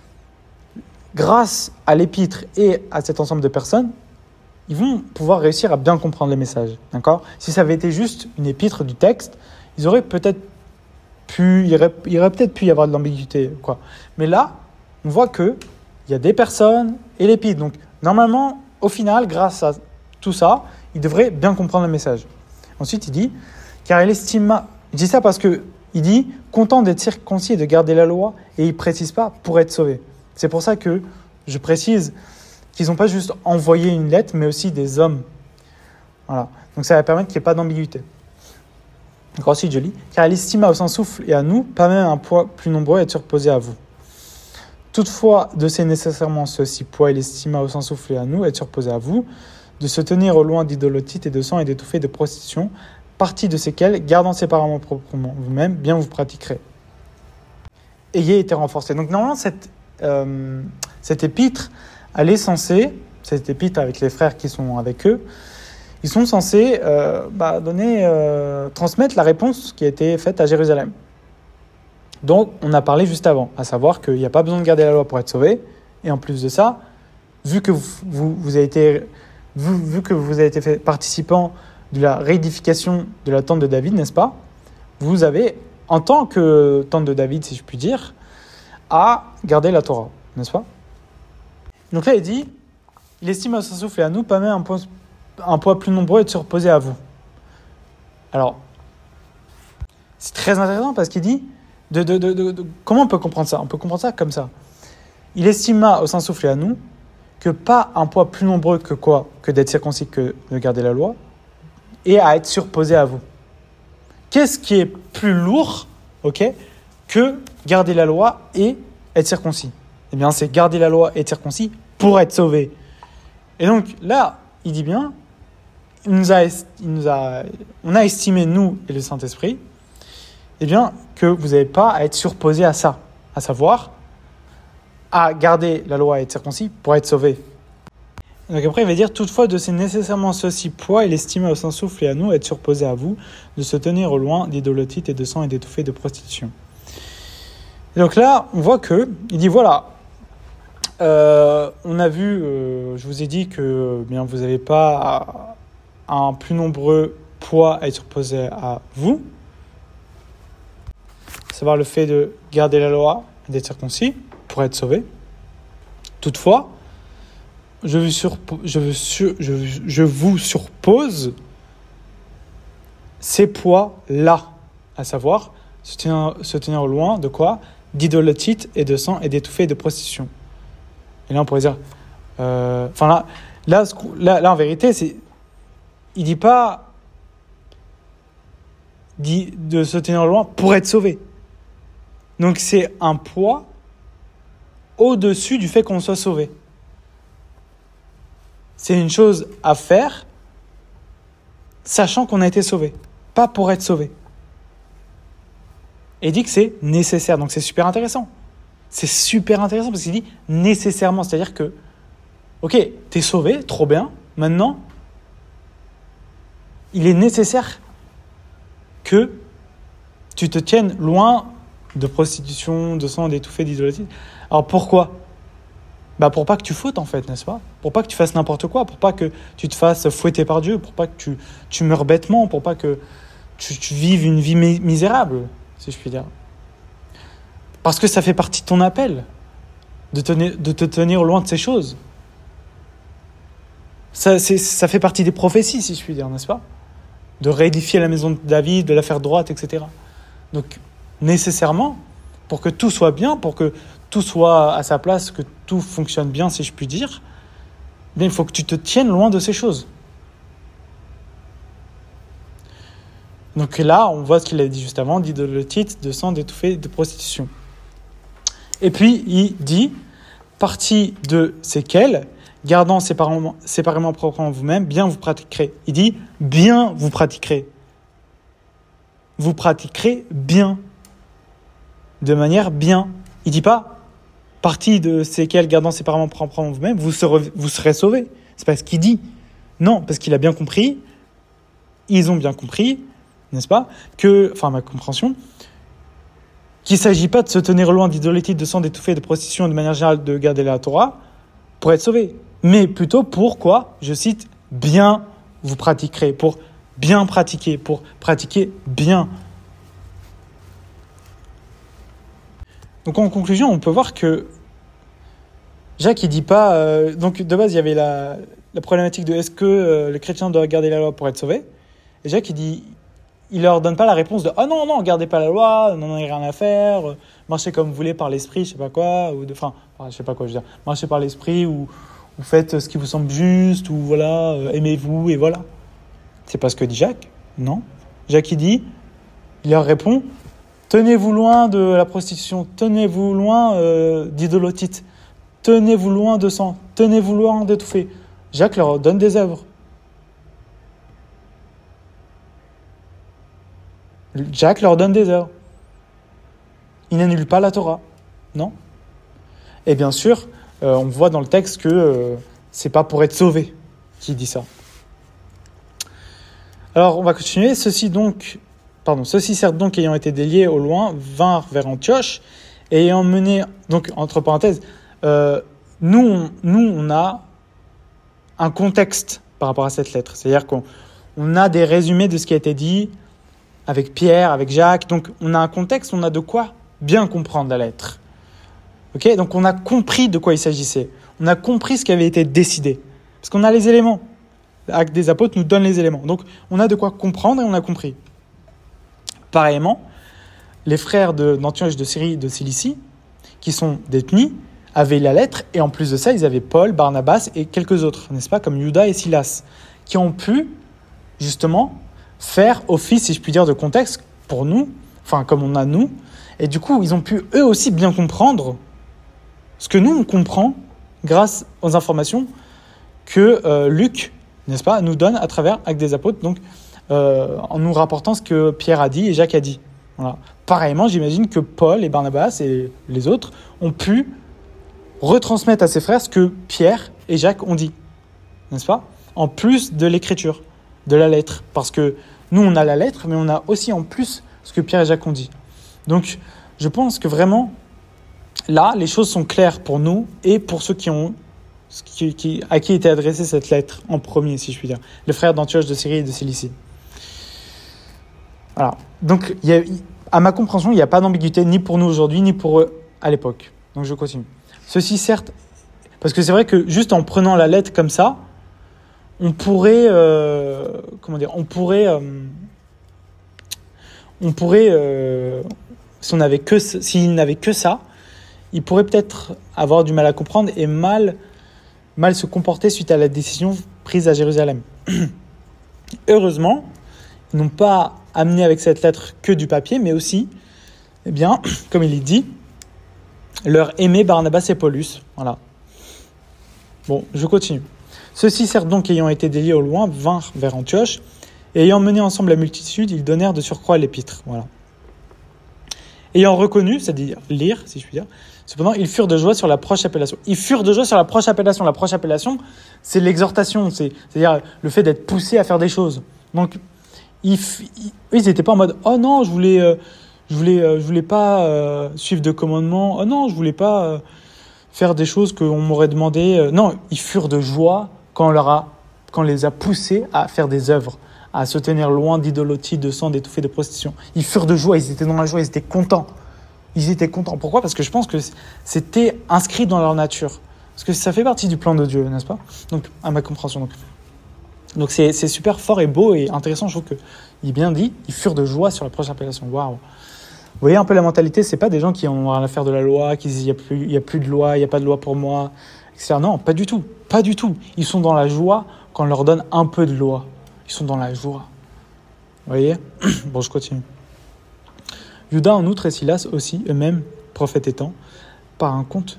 grâce à l'épître et à cet ensemble de personnes, ils vont pouvoir réussir à bien comprendre les messages. D'accord? Si ça avait été juste une épître du texte, il y aurait peut-être pu y avoir de l'ambiguïté, quoi. Mais là, on voit qu'il y a des personnes et l'épître. Donc, normalement, au final, grâce à tout ça, ils devraient bien comprendre le message. Ensuite, il dit, car il estima... Je dis ça parce qu'il dit, content d'être circoncis et de garder la loi, et il ne précise pas pour être sauvé. C'est pour ça que je précise qu'ils n'ont pas juste envoyé une lettre, mais aussi des hommes. Voilà. Donc ça va permettre qu'il n'y ait pas d'ambiguïté. Donc ensuite, je lis, car il estima au sans-souffle et à nous, pas même un poids plus nombreux à être surposé à vous. Toutefois, de ces nécessairement ceci poids, il estima au sans-souffle et à nous, être surposé à vous, de se tenir au loin d'idolotites et de sang et d'étouffées de prostitution, partie de lesquelles, gardant séparément proprement vous-même, bien vous pratiquerez. ayez été renforcés. Donc normalement, cette épître, elle est censée, cette épître avec les frères qui sont avec eux, ils sont censés transmettre la réponse qui a été faite à Jérusalem. Donc, on a parlé juste avant, à savoir qu'il n'y a pas besoin de garder la loi pour être sauvé. Et en plus de ça, vu que vous avez été fait participant de la réédification de la tente de David, n'est-ce pas ? Vous avez, en tant que tente de David, si je puis dire, à garder la Torah, n'est-ce pas ? Donc là, il dit, il estime à son souffle et à nous, pas même un poids plus nombreux et de se reposer à vous. Alors, c'est très intéressant parce qu'il dit, comment on peut comprendre ça ? On peut comprendre ça comme ça. Il estima au Saint-Souffle et à nous que pas un poids plus nombreux que d'être circoncis que de garder la loi et à être surposé à vous. Qu'est-ce qui est plus lourd, que garder la loi et être circoncis ? Eh bien, c'est garder la loi et être circoncis pour être sauvé. Et donc là, il dit bien, on a estimé, nous et le Saint-Esprit, eh bien, que vous n'avez pas à être surposé à ça, à savoir, à garder la loi et être circoncis pour être sauvé. Donc après, il va dire, toutefois, de ces nécessairement ceci poids, il estime au Saint-Souffle et à nous être surposé à vous, de se tenir au loin d'idolotite et de sang et d'étouffé de prostitution. Et donc là, on voit il dit, voilà, on a vu, je vous ai dit que bien vous n'avez pas un plus nombreux poids à être surposé à vous, à savoir le fait de garder la loi et d'être circoncis pour être sauvé. Toutefois, je vous surpose ces poids-là, à savoir se tenir au loin de quoi ? D'idolotite et de sang et d'étouffé et de prostitution. Et là, on pourrait dire... là, en vérité, il dit pas de se tenir au loin pour être sauvé. Donc, c'est un poids au-dessus du fait qu'on soit sauvé. C'est une chose à faire, sachant qu'on a été sauvé, pas pour être sauvé. Et il dit que c'est nécessaire, donc c'est super intéressant. C'est super intéressant parce qu'il dit nécessairement, c'est-à-dire que, ok, t'es sauvé, trop bien, maintenant, il est nécessaire que tu te tiennes loin de prostitution, de sang, d'étouffé, d'idolâtrie. Alors pourquoi ? Pour pas que tu fautes en fait, n'est-ce pas ? Pour pas que tu fasses n'importe quoi, pour pas que tu te fasses fouetter par Dieu, pour pas que tu meurs bêtement, pour pas que tu vives une vie misérable, si je puis dire. Parce que ça fait partie de ton appel, de te tenir loin de ces choses. Ça fait partie des prophéties, si je puis dire, n'est-ce pas ? De réédifier la maison de David, de la faire droite, etc. Donc, nécessairement, pour que tout soit bien, pour que tout soit à sa place, que tout fonctionne bien, si je puis dire, il faut que tu te tiennes loin de ces choses. Donc là, on voit ce qu'il a dit juste avant, d'idolotite, de sang, d'étouffé, de prostitution. Et puis, il dit, partie de séquelles, gardant séparément proprement vous-même, bien vous pratiquerez. Il dit, bien vous pratiquerez. Vous pratiquerez bien. De manière bien. Il dit pas, partie de séquelles, gardant séparément proprement vous-même, vous serez sauvés. C'est pas ce qu'il dit. Non, parce qu'il a bien compris, ils ont bien compris, n'est-ce pas, ma compréhension, qu'il ne s'agit pas de se tenir loin d'idolâtrie, de sang, d'étouffer, de prostitution, de manière générale de garder la Torah, pour être sauvé. Mais plutôt pour quoi ? Je cite, bien vous pratiquerez, pour bien pratiquer, pour pratiquer bien. Donc en conclusion, on peut voir que Jacques, il dit pas... donc de base, il y avait la problématique de est-ce que le chrétien doit garder la loi pour être sauvé ? Et Jacques, il leur donne pas la réponse de « Ah non, gardez pas la loi, n'en avez rien à faire, marchez comme vous voulez par l'esprit, je sais pas quoi, ou marchez par l'esprit, ou faites ce qui vous semble juste, ou voilà, aimez-vous, et voilà. » C'est pas ce que dit Jacques, non. Jacques, il leur répond « Tenez-vous loin de la prostitution, tenez-vous loin d'idolotite, tenez-vous loin de sang, tenez-vous loin d'étouffer. » Jacques leur donne des œuvres. Jacques leur donne des œuvres. il n'annule pas la Torah. Non. Et bien sûr, on voit dans le texte que c'est pas pour être sauvé qu'il dit ça. Alors, on va continuer. Ceux-ci certes donc ayant été déliés au loin, vinrent vers Antioche, et ayant mené, donc entre parenthèses, nous on a un contexte par rapport à cette lettre. C'est-à-dire qu'on a des résumés de ce qui a été dit avec Pierre, avec Jacques. Donc, on a un contexte, on a de quoi bien comprendre la lettre. Ok ? Donc, on a compris de quoi il s'agissait. On a compris ce qui avait été décidé. Parce qu'on a les éléments. L'acte des apôtres nous donne les éléments. Donc, on a de quoi comprendre et on a compris. Pareillement, les frères d'Antioche de Syrie et de Cilicie, qui sont détenus, avaient la lettre. Et en plus de ça, ils avaient Paul, Barnabas et quelques autres, n'est-ce pas ? Comme Judas et Silas, qui ont pu, justement, faire office, si je puis dire, de contexte pour nous, enfin, comme on a nous. Et du coup, ils ont pu, eux aussi, bien comprendre ce que nous, on comprend grâce aux informations que Luc, n'est-ce pas, nous donne à travers Actes des Apôtres, donc en nous rapportant ce que Pierre a dit et Jacques a dit. Voilà. Pareillement, j'imagine que Paul et Barnabas et les autres ont pu retransmettre à ses frères ce que Pierre et Jacques ont dit, n'est-ce pas ? En plus de l'écriture, de la lettre. Parce que nous, on a la lettre, mais on a aussi en plus ce que Pierre et Jacques ont dit. Donc, je pense que vraiment, là, les choses sont claires pour nous et pour ceux à qui était adressée cette lettre en premier, si je puis dire. Les frères d'Antioche, de Syrie et de Cilicie. Voilà. Donc, à ma compréhension, il n'y a pas d'ambiguïté ni pour nous aujourd'hui, ni pour eux à l'époque. Donc, je continue. Ceci, certes, parce que c'est vrai que juste en prenant la lettre comme ça, on pourrait, s'il n'avait que ça, il pourrait peut-être avoir du mal à comprendre et mal se comporter suite à la décision prise à Jérusalem. Heureusement, ils n'ont pas amené avec cette lettre que du papier, mais aussi, eh bien, comme il est dit, leur aimer Barnabas et Paulus. Voilà. Bon, je continue. Ceux-ci, certes donc ayant été déliés au loin, vinrent vers Antioche, et ayant mené ensemble la multitude, ils donnèrent de surcroît l'épître. Voilà. Ayant reconnu, c'est-à-dire lire, si je puis dire, cependant, ils furent de joie sur la proche appellation. Ils furent de joie sur la proche appellation. La proche appellation, c'est l'exhortation, c'est-à-dire le fait d'être poussé à faire des choses. Donc, ils n'étaient pas en mode « Oh non, je voulais pas suivre de commandements. Oh non, je voulais pas faire des choses qu'on m'aurait demandé. » Non, ils furent de joie quand on les a poussés à faire des œuvres, à se tenir loin d'idolâtrie, de sang, d'étouffer, de prostitution. Ils furent de joie, ils étaient dans la joie, ils étaient contents. Ils étaient contents. Pourquoi ? Parce que je pense que c'était inscrit dans leur nature. Parce que ça fait partie du plan de Dieu, n'est-ce pas ? Donc, à ma compréhension. Donc c'est super fort et beau et intéressant. Je trouve qu'il est bien dit, ils furent de joie sur la prochaine appellation. Waouh ! Vous voyez un peu la mentalité, c'est pas des gens qui ont rien à faire de la loi, qui disent il y a plus de loi, il y a pas de loi pour moi, etc. Non, pas du tout, pas du tout. Ils sont dans la joie quand on leur donne un peu de loi. Ils sont dans la joie. Vous voyez ? Bon, je continue. Judas en outre et Silas aussi, eux-mêmes, prophètes étant, par un compte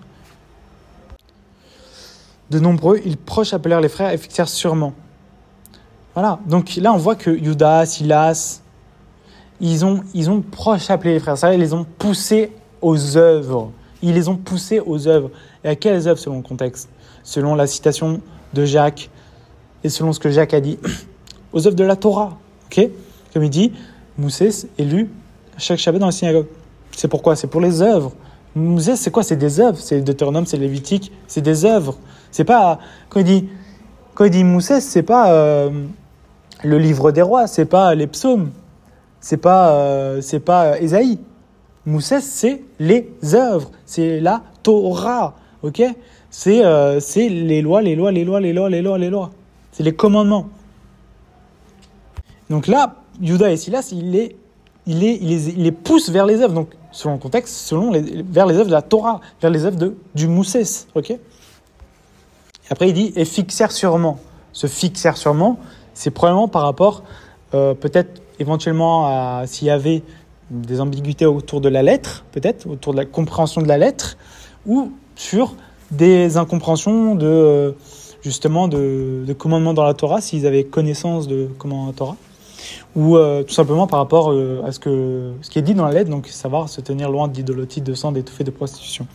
de nombreux, ils proches appelèrent les frères et fixèrent sûrement. Voilà, donc là on voit que Judas, Silas, ils ont proche appelé les frères, ça, ils les ont poussés aux œuvres. Ils les ont poussés aux œuvres. Et à quelles œuvres selon le contexte ? Selon la citation de Jacques et selon ce que Jacques a dit, aux œuvres de la Torah. Ok ? Comme il dit, Moussès est lu chaque Shabbat dans la synagogue. C'est pourquoi ? C'est pour les œuvres. Moussès, c'est quoi ? C'est des œuvres. C'est le Deutéronome, c'est le Lévitique, c'est des œuvres. C'est pas quand il dit Moussès, c'est pas le livre des rois, c'est pas les psaumes, c'est pas Ésaïe. Moussès, c'est les œuvres, c'est la Torah, ok ? C'est les lois. C'est les commandements. Donc là, Judas et Silas, il les pousse vers les œuvres. Donc, selon le contexte, vers les œuvres de la Torah, vers les œuvres du Moussès, ok ? Et après, il dit « et fixèrent sûrement ». Ce « fixèrent sûrement », c'est probablement par rapport, peut-être éventuellement, à s'il y avait des ambiguïtés autour de la lettre, peut-être, autour de la compréhension de la lettre, ou sur des incompréhensions de commandements dans la Torah, s'ils avaient connaissance de commandements dans la Torah. ou tout simplement par rapport à ce qui est dit dans la lettre, donc savoir se tenir loin d'idolotie, de sang, d'étouffée, de prostitution.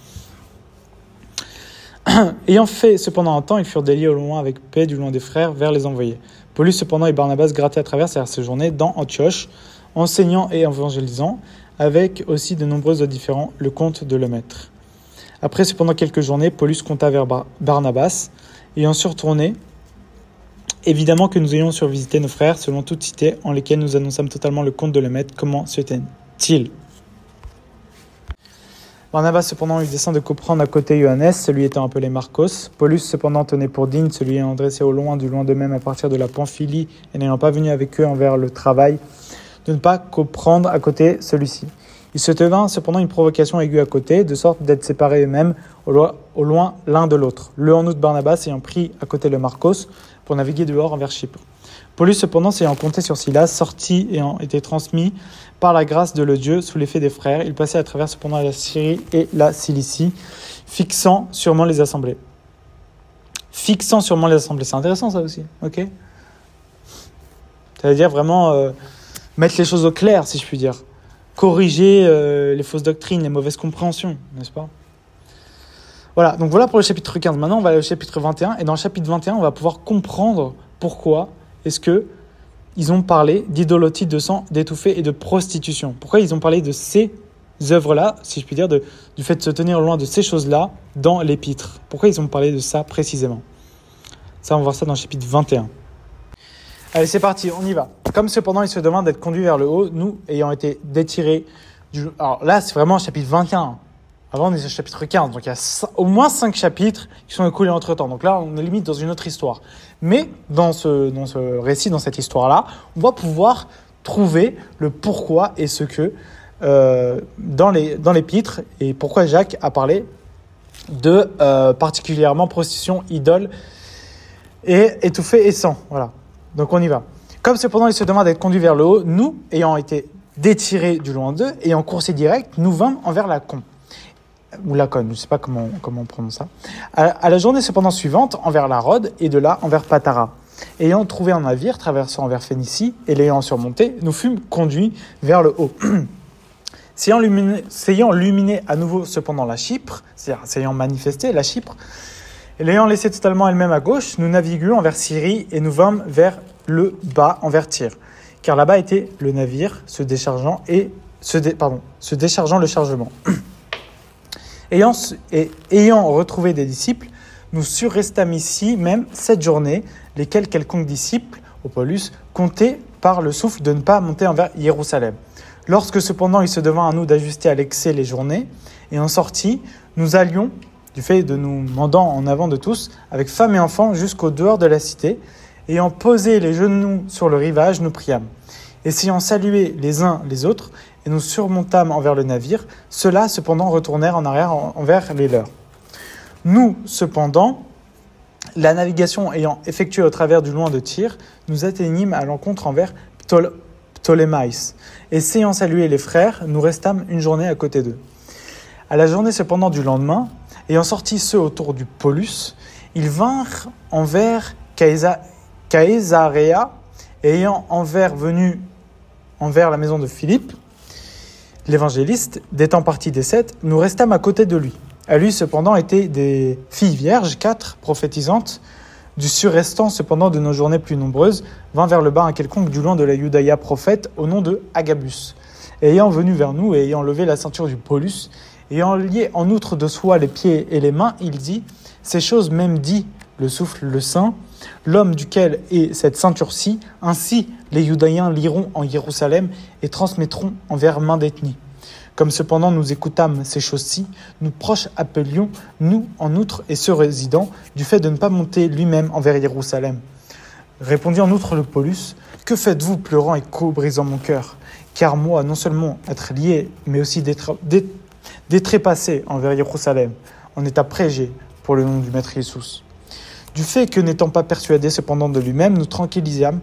Ayant fait cependant un temps, ils furent déliés au loin avec paix du loin des frères vers les envoyés. Paulus cependant et Barnabas grattaient à travers ces séjournées dans Antioche, enseignant et évangélisant, avec aussi de nombreux autres différents, le compte de le maître. Après cependant quelques journées, Paulus compta vers Barnabas, ayant surtourné, évidemment que nous ayons survisité nos frères selon toute cité, en lesquelles nous annonçâmes totalement le compte de le maître, comment se tient-il. Barnabas cependant eut dessein de comprendre à côté Johannes, celui étant appelé Marcos. Paulus cependant tenait pour digne, celui ayant dressé au loin, du loin d'eux-mêmes à partir de la Pamphylie, et n'ayant pas venu avec eux envers le travail, de ne pas comprendre à côté celui-ci. Il se devint cependant une provocation aiguë à côté, de sorte d'être séparés eux-mêmes au loin l'un de l'autre. Le en outre Barnabas ayant pris à côté le Marcos pour naviguer dehors envers Chypre. Paulus cependant s'ayant compté sur Silas, sorti et ayant été transmis par la grâce de le Dieu sous l'effet des frères, il passait à travers cependant la Syrie et la Cilicie, fixant sûrement les assemblées. C'est intéressant ça aussi, ok. C'est-à-dire vraiment mettre les choses au clair, si je puis dire. Corriger les fausses doctrines, les mauvaises compréhensions, n'est-ce pas? Voilà, donc voilà pour le chapitre 15. Maintenant, on va aller au chapitre 21. Et dans le chapitre 21, on va pouvoir comprendre pourquoi est-ce qu'ils ont parlé d'idolotie, de sang, d'étouffée et de prostitution. Pourquoi ils ont parlé de ces œuvres-là, si je puis dire, du fait de se tenir loin de ces choses-là dans l'épître. Pourquoi ils ont parlé de ça précisément? Ça, on va voir ça dans le chapitre 21. Allez, c'est parti, on y va. Comme cependant, il se demande d'être conduit vers le haut, nous ayant été détirés du... Alors là, c'est vraiment le chapitre 21. Avant, on est au chapitre 15. Donc, il y a au moins 5 chapitres qui sont écoulés entre-temps. Donc là, on est limite dans une autre histoire. Mais dans ce récit, dans cette histoire-là, on va pouvoir trouver le pourquoi et ce que dans l'épître et pourquoi Jacques a parlé de particulièrement prostitution, idole et étouffée et sang. Voilà. Donc, on y va. Comme cependant, il se demande d'être conduit vers le haut, nous, ayant été détirés du loin d'eux, et en course directe, nous vînmes envers la con. Ou la conne, je ne sais pas comment on prononce ça. À la journée cependant suivante, envers la Rhode, et de là envers Patara. Ayant trouvé un navire traversant envers Phénicie, et l'ayant surmonté, nous fûmes conduits vers le haut. S'ayant illuminé à nouveau cependant la Chypre, c'est-à-dire s'ayant manifesté la Chypre, et l'ayant laissé totalement elle-même à gauche, nous naviguions envers Syrie, et nous vînmes vers le bas envers Tyr. Car là-bas était le navire se déchargeant le chargement. Ayant retrouvé des disciples, nous surrestâmes ici même 7 journées, lesquelles quelconque disciple, au Paulus, comptait par le souffle de ne pas monter envers Jérusalem. Lorsque cependant il se devint à nous d'ajuster à l'excès les journées, et en sortie, nous allions, du fait de nous mandant en avant de tous, avec femmes et enfants jusqu'au dehors de la cité, ayant posé les genoux sur le rivage, nous priâmes. Essayant saluer les uns les autres, et nous surmontâmes envers le navire, ceux-là cependant retournèrent en arrière envers les leurs. Nous, cependant, la navigation ayant effectué au travers du loin de Tyr, nous atteignîmes à l'encontre envers Ptolémaïs. Et s'ayant salué les frères, nous restâmes une journée à côté d'eux. À la journée cependant du lendemain, ayant sorti ceux autour du Paulus, ils vinrent envers Caesarea, et ayant venu envers la maison de Philippe, l'évangéliste, d'étant parti des 7, nous restâmes à côté de lui. À lui, cependant, étaient des filles vierges, 4, prophétisantes. Du surrestant, cependant, de nos journées plus nombreuses, vint vers le bas un quelconque du loin de la Judaïa prophète, au nom de Agabus. Et ayant venu vers nous, et ayant levé la ceinture du Paulus, ayant lié en outre de soie les pieds et les mains, il dit, ces choses même dit, le souffle, le saint, l'homme duquel est cette ceinture-ci, ainsi les Judaïens liront en Jérusalem et transmettront envers main d'ethnie. Comme cependant nous écoutâmes ces choses-ci, nous proches appelions, nous en outre et ceux résidents, du fait de ne pas monter lui-même envers Jérusalem. Répondit en outre le Paulus, que faites-vous pleurant et co-brisant mon cœur? Car moi, non seulement être lié, mais aussi détrépassé envers Jérusalem, en état prégé pour le nom du Maître Jésus. Du fait que n'étant pas persuadés cependant de lui-même, nous tranquillisâmes,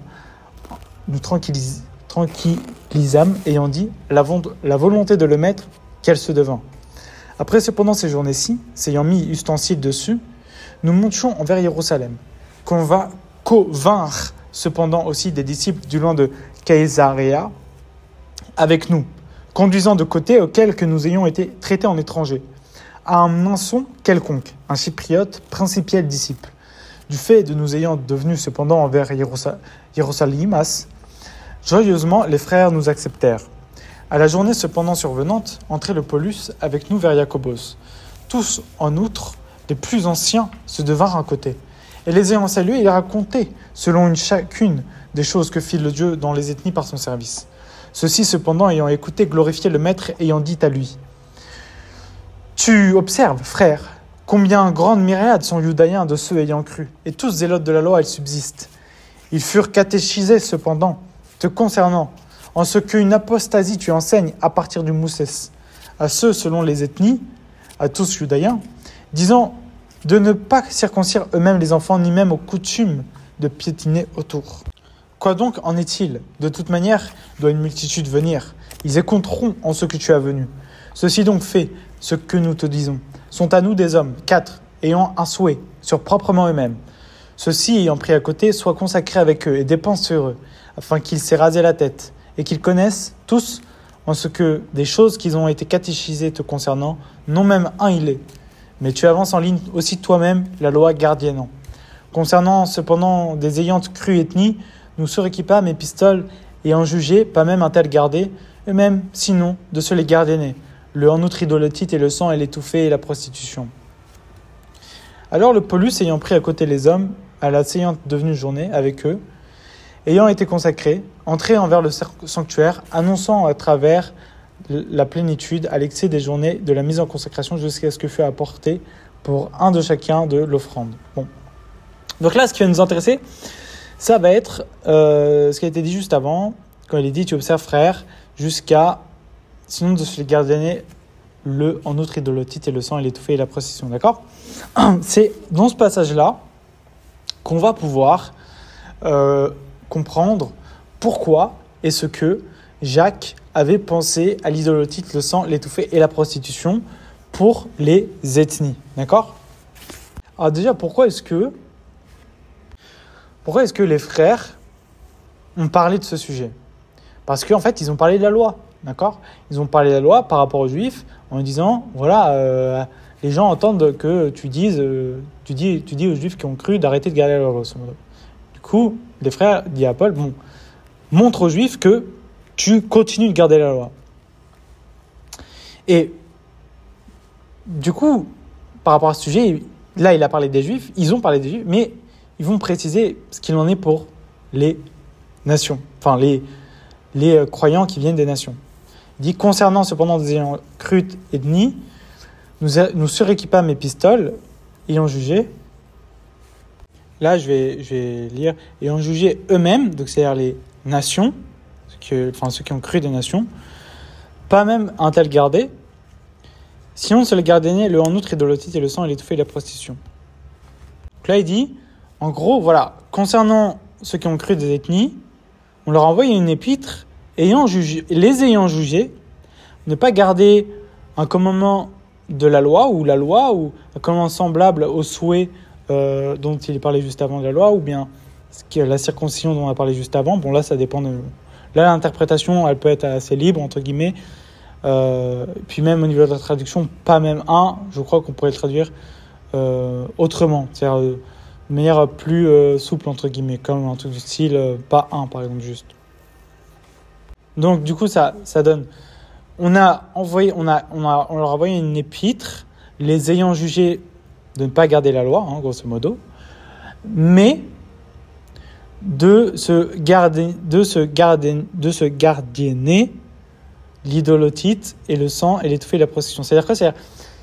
ayant dit la volonté de le mettre, qu'elle se devint. Après cependant ces journées-ci, s'ayant mis ustensiles dessus, nous montions envers Jérusalem, convaincre cependant aussi des disciples du loin de Caesarea avec nous, conduisant de côté auquel que nous ayons été traités en étrangers, à un Mnason quelconque, un chypriote, principiel disciple. Du fait de nous ayant devenus cependant envers Hiérosalimas, joyeusement les frères nous acceptèrent. À la journée cependant survenante, entrait le Paulus avec nous vers Jacobos. Tous, en outre, les plus anciens se devinrent à côté. Et les ayant salués, ils racontaient, selon chacune des choses que fit le Dieu dans les ethnies par son service. Ceux-ci, cependant, ayant écouté, glorifiaient le Maître, ayant dit à lui : « Tu observes, frère, combien grande myriade sont judaïens de ceux ayant cru, et tous zélotes de la loi, elles subsistent. Ils furent catéchisés, cependant, te concernant, en ce qu'une apostasie tu enseignes à partir du Moussès, à ceux selon les ethnies, à tous judaïens, disant de ne pas circoncire eux-mêmes les enfants, ni même aux coutumes de piétiner autour. Quoi donc en est-il ? De toute manière, doit une multitude venir. Ils écouteront en ce que tu as venu. Ceci donc fait, ce que nous te disons, sont à nous des hommes, 4, ayant un souhait, sur proprement eux-mêmes. Ceux-ci, ayant pris à côté, soient consacrés avec eux et dépensent sur eux, afin qu'ils s'aient rasé la tête, et qu'ils connaissent, tous, en ce que des choses qu'ils ont été catéchisées te concernant, non même un il est. Mais tu avances en ligne aussi toi-même la loi gardiennant. Concernant cependant des ayant cru ethnie, nous suréquipâmes épistoles et en jugé, pas même un tel gardé, eux-mêmes, sinon, de se les gardienner, le en outre idolotite et le sang et l'étouffé et la prostitution. Alors le Paulus, ayant pris à côté les hommes, à la séance devenue journée avec eux, ayant été consacré, entré envers le sanctuaire, annonçant à travers la plénitude à l'excès des journées de la mise en consécration jusqu'à ce que fût apporté pour un de chacun de l'offrande. Bon. Donc là, ce qui va nous intéresser, ça va être ce qui a été dit juste avant, quand il est dit « Tu observes, frère, jusqu'à, sinon de se les garder le en outre idolotite et le sang et l'étouffé et la procession. » D'accord ? C'est dans ce passage-là qu'on va pouvoir comprendre pourquoi est-ce que Jacques avait pensé à l'idolotite, le sang, l'étouffé et la prostitution pour les ethnies. D'accord ? Alors déjà, pourquoi est-ce que les frères ont parlé de ce sujet ? Parce qu'en fait, ils ont parlé de la loi. D'accord ? Ils ont parlé de la loi par rapport aux Juifs en disant, voilà, les gens entendent que tu dis aux Juifs qui ont cru d'arrêter de garder la loi. Du coup, les frères, dit à Paul, bon, montre aux Juifs que tu continues de garder la loi. Et du coup, par rapport à ce sujet, là, il a parlé des Juifs, ils ont parlé des Juifs, mais ils vont préciser ce qu'il en est pour les nations, enfin les croyants qui viennent des nations. Il dit, concernant cependant des ayant cru ethnie, nous suréquipâmes épistoles, ayant jugé. Là, je vais lire, ayant jugé eux-mêmes, donc c'est-à-dire les nations, ceux qui ont cru des nations, pas même un tel gardé, sinon se le garder le en outre idolotite et le sang et l'étouffé et la prostitution. Donc là, il dit, en gros, voilà, concernant ceux qui ont cru des ethnies, on leur a envoyé une épître, les ayant jugés, ne pas garder un commandement de la loi, ou un commandement semblable au souhait dont il parlait juste avant de la loi, ou bien la circoncision dont on a parlé juste avant. Bon, là, ça dépend de... Là, l'interprétation, elle peut être assez libre, entre guillemets. Puis même au niveau de la traduction, pas même un, je crois qu'on pourrait le traduire autrement. C'est-à-dire de manière plus souple, entre guillemets, comme un truc du style, pas un, par exemple, juste. Donc, du coup, ça donne... On leur a envoyé une épître, les ayant jugés de ne pas garder la loi, grosso modo, mais de se gardienner l'idolotite et le sang et l'étouffé et la prostitution. C'est-à-dire quoi ?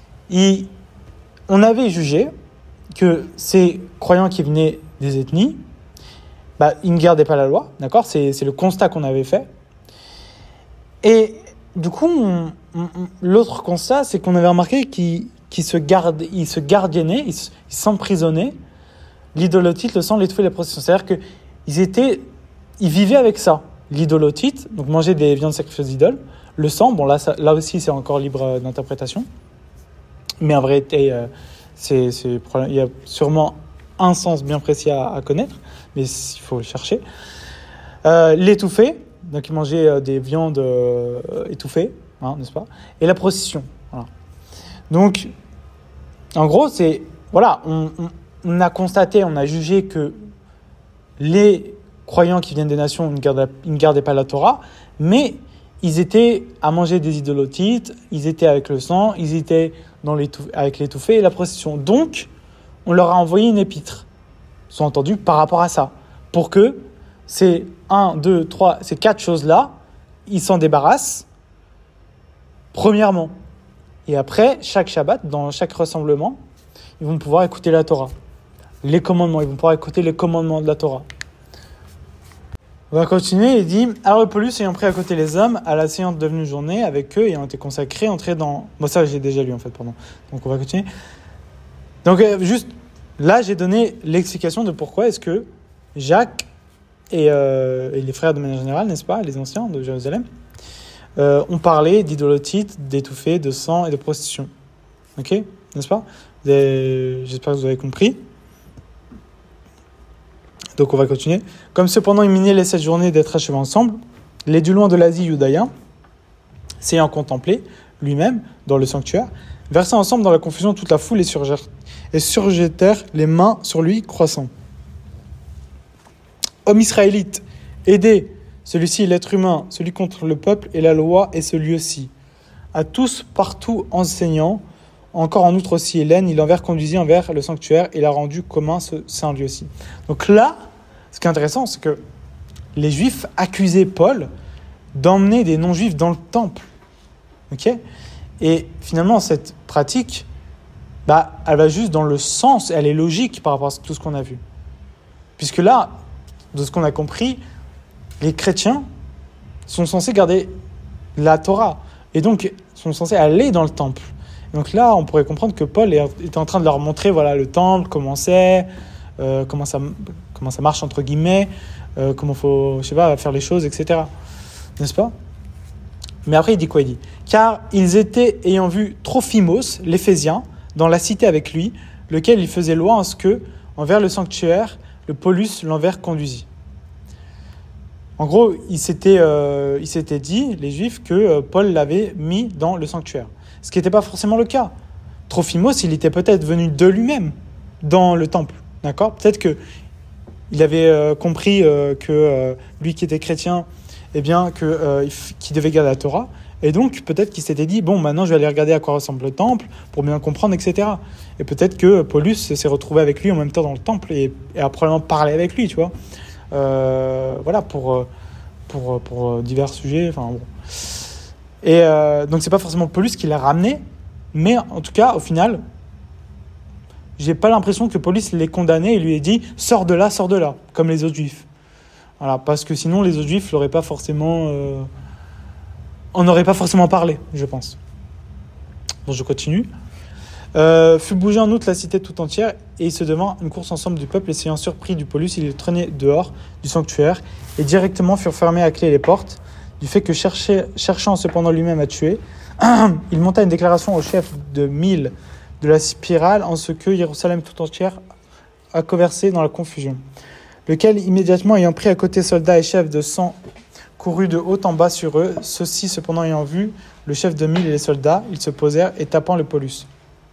On avait jugé que ces croyants qui venaient des ethnies, ils ne gardaient pas la loi, d'accord ? C'est le constat qu'on avait fait. Et du coup, l'autre constat, c'est qu'on avait remarqué qu'ils se gardiennaient, ils s'emprisonnaient l'idolotite, le sang, l'étouffé et la prostitution. C'est-à-dire qu'ils vivaient avec ça. L'idolotite, donc manger des viandes sacrifiées aux idoles. Le sang, bon là aussi c'est encore libre d'interprétation. Mais en vérité, il y a sûrement un sens bien précis à connaître, mais il faut le chercher. L'étouffé, Donc il mangeait des viandes étouffées, hein, n'est-ce pas? Et la procession. Voilà. Donc, en gros, on a constaté, on a jugé que les croyants qui viennent des nations ne gardaient pas la Torah, mais ils étaient à manger des idolotites, ils étaient avec le sang, ils étaient avec l'étouffée et la procession. Donc, on leur a envoyé une épître, sous-entendu par rapport à ça, pour que ces 4 choses-là, ils s'en débarrassent, premièrement. Et après, chaque Shabbat, dans chaque rassemblement, ils vont pouvoir écouter la Torah. Les commandements, ils vont pouvoir écouter les commandements de la Torah. On va continuer, il dit « Alors Paulus, ayant pris à côté les hommes, à la séance devenue journée, avec eux, ayant été consacré, entrer dans... » Bon, ça, j'ai déjà lu, en fait, pardon. Donc, on va continuer. Donc, juste, là, j'ai donné l'explication de pourquoi est-ce que Jacques et les frères de manière générale, n'est-ce pas, les anciens de Jérusalem, ont parlé d'idolotites, d'étouffés, de sang et de prostitution. Ok, n'est-ce pas? J'espère que vous avez compris. Donc on va continuer. Comme cependant il minait les 7 journées d'être achevés ensemble, les du loin de l'Asie judaïen, s'ayant contemplé lui-même dans le sanctuaire, versa ensemble dans la confusion toute la foule et surjetèrent les mains sur lui croissant. Homme israélite, aidez, celui-ci est l'être humain, celui contre le peuple et la loi est celui-ci. À tous partout enseignant, encore en outre aussi Hélène, il envers conduisit envers le sanctuaire et l'a rendu commun ce saint lieu aussi. Donc là, ce qui est intéressant, c'est que les Juifs accusaient Paul d'emmener des non-Juifs dans le temple. Okay, et finalement, cette pratique, elle va juste dans le sens, elle est logique par rapport à tout ce qu'on a vu. Puisque là, de ce qu'on a compris, les chrétiens sont censés garder la Torah et donc sont censés aller dans le temple. Donc là, on pourrait comprendre que Paul était en train de leur montrer le temple, comment c'est, comment ça marche entre guillemets, comment il faut, faire les choses, etc. N'est-ce pas? Mais après, il dit quoi? Il dit « Car ils étaient ayant vu Trophimos, l'Éphésien, dans la cité avec lui, lequel il faisait loi en ce que, envers le sanctuaire, le Paulus l'envers conduisit. » En gros, il s'était dit, les Juifs, que Paul l'avait mis dans le sanctuaire. Ce qui n'était pas forcément le cas. Trophimos, il était peut-être venu de lui-même dans le temple. D'accord? Peut-être qu'il avait compris que lui qui était chrétien, qu'il devait garder la Torah. Et donc, peut-être qu'il s'était dit, bon, maintenant, je vais aller regarder à quoi ressemble le temple pour bien comprendre, etc. Et peut-être que Paulus s'est retrouvé avec lui en même temps dans le temple et a probablement parlé avec lui, tu vois. Pour divers sujets. Enfin, bon. Et donc, c'est pas forcément Paulus qui l'a ramené, mais en tout cas, au final, j'ai pas l'impression que Paulus l'ait condamné et lui ait dit « sors de là, comme les autres Juifs. Voilà, parce que sinon, les autres Juifs l'auraient pas forcément... on n'aurait pas forcément parlé, je pense. Donc, je continue. Fut bougé en outre la cité tout entière, et il se devint une course ensemble du peuple, essayant surpris du Paulus, il le traînait dehors du sanctuaire, et directement furent fermées à clé les portes, du fait que cherchant cependant lui-même à tuer, il monta une déclaration au chef de 1000 de la spirale, en ce que Jérusalem tout entière a conversé dans la confusion. Lequel, immédiatement ayant pris à côté soldats et chefs de 100, courut de haut en bas sur eux, ceux-ci cependant ayant vu le chef de 1000 et les soldats, ils se posèrent et tapant le Paulus.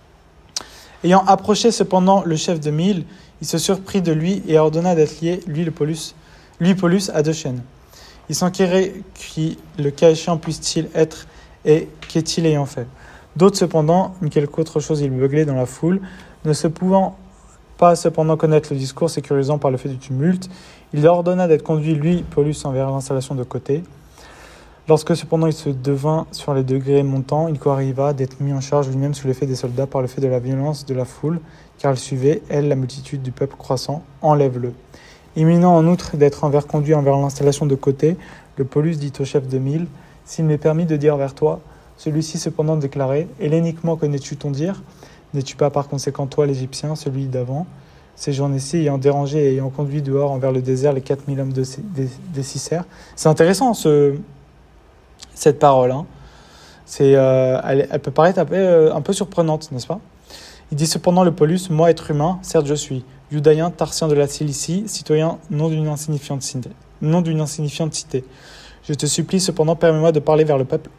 Ayant approché cependant le chef de 1000, il se surprit de lui et ordonna d'être lié, Paulus, à 2 chaînes. Il s'enquérait qui, le cas échéant, puisse-t-il être et qu'est-il ayant fait. D'autres cependant, mais quelque autre chose il beuglaient dans la foule, ne se pouvant pas cependant connaître le discours, sécurisant par le fait du tumulte, il leur ordonna d'être conduit, lui, Paulus, envers l'installation de côté. Lorsque cependant il se devint sur les degrés montants, il arriva d'être mis en charge lui-même sous l'effet des soldats par le fait de la violence de la foule, car elle suivait, elle, la multitude du peuple croissant, enlève-le. Iminent en outre d'être envers conduit envers l'installation de côté, le Paulus dit au chef de 1000, « S'il m'est permis de dire vers toi, celui-ci cependant déclarait, helléniquement connais-tu ton dire? N'es-tu pas par conséquent toi l'Égyptien, celui d'avant? Ces journées-ci ayant dérangé et ayant conduit dehors envers le désert les 4000 hommes des Cicères. » C'est intéressant cette parole. Hein. Elle peut paraître un peu surprenante, n'est-ce pas? Il dit cependant le Paulus, « Moi, être humain, certes je suis, judaïen, tarsien de la Cilicie, citoyen non d'une insignifiante cité. Je te supplie cependant, permets-moi de parler vers le peuple.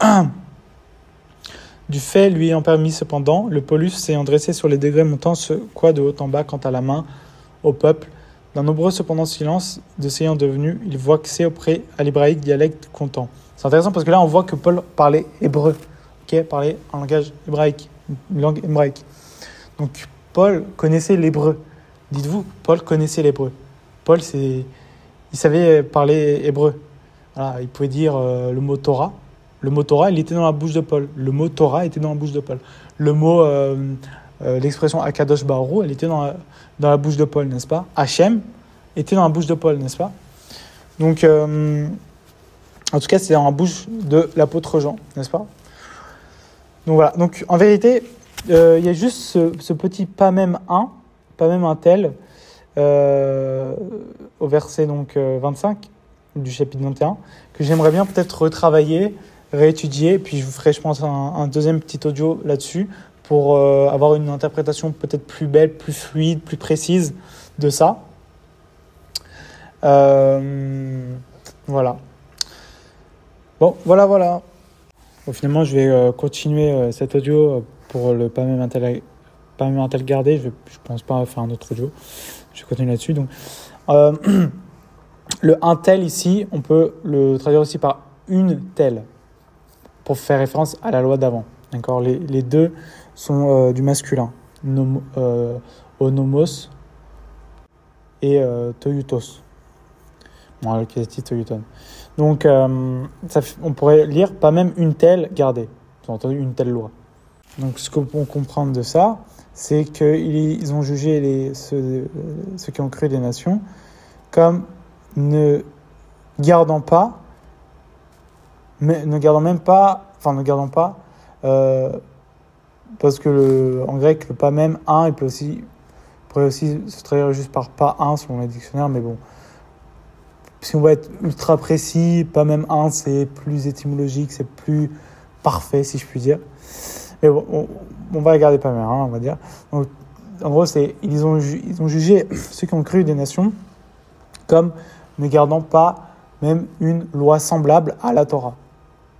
Du fait lui ayant permis cependant, le Paulus s'ayant dressé sur les degrés montant ce quoi de haut en bas quant à la main au peuple, d'un nombreux cependant silence de s'ayant devenu, il voit que c'est auprès à l'hébraïque dialecte content. C'est intéressant parce que là on voit que Paul parlait hébreu, parlait en langage hébraïque, une langue hébraïque. Donc Paul connaissait l'hébreu. Dites-vous, Paul connaissait l'hébreu. Paul, il savait parler hébreu. Voilà, il pouvait dire le mot Torah. Le mot Torah, il était dans la bouche de Paul. Le mot Torah était dans la bouche de Paul. Le mot, l'expression Akadosh Baruch Hu, elle était dans la bouche de Paul, n'est-ce pas? Hachem était dans la bouche de Paul, n'est-ce pas? Donc, en tout cas, c'est dans la bouche de l'apôtre Jean, n'est-ce pas? Donc voilà. Donc en vérité, il y a juste ce petit pas même un tel, au verset donc 25 du chapitre 21, que j'aimerais bien peut-être retravailler, réétudier, puis je vous ferai, je pense, un deuxième petit audio là-dessus pour avoir une interprétation peut-être plus belle, plus fluide, plus précise de ça. Voilà. Bon, voilà. Bon, finalement, je vais continuer cet audio pour le pas même un tel gardé. Je pense pas faire un autre audio. Je vais continuer là-dessus. Donc, le un tel ici, on peut le traduire aussi par une telle pour faire référence à la loi d'avant. D'accord ? Les deux sont du masculin. Onomos et toiutos. Bon, le quesiti toiuton. Donc, on pourrait lire pas même une telle gardée. Vous avez entendu, une telle loi. Donc, ce qu'on peut comprendre de ça, c'est qu'ils ont jugé ceux qui ont cru des nations comme ne gardant pas, parce que en grec, le pas même un, il pourrait aussi se traduire juste par pas un selon les dictionnaires, mais bon. Si on va être ultra précis, pas même un, c'est plus étymologique, c'est plus parfait, si je puis dire. Mais bon, on va garder pas même un, on va dire. Donc, en gros, ils ont jugé ceux qui ont cru des nations comme ne gardant pas même une loi semblable à la Torah. D'accord ?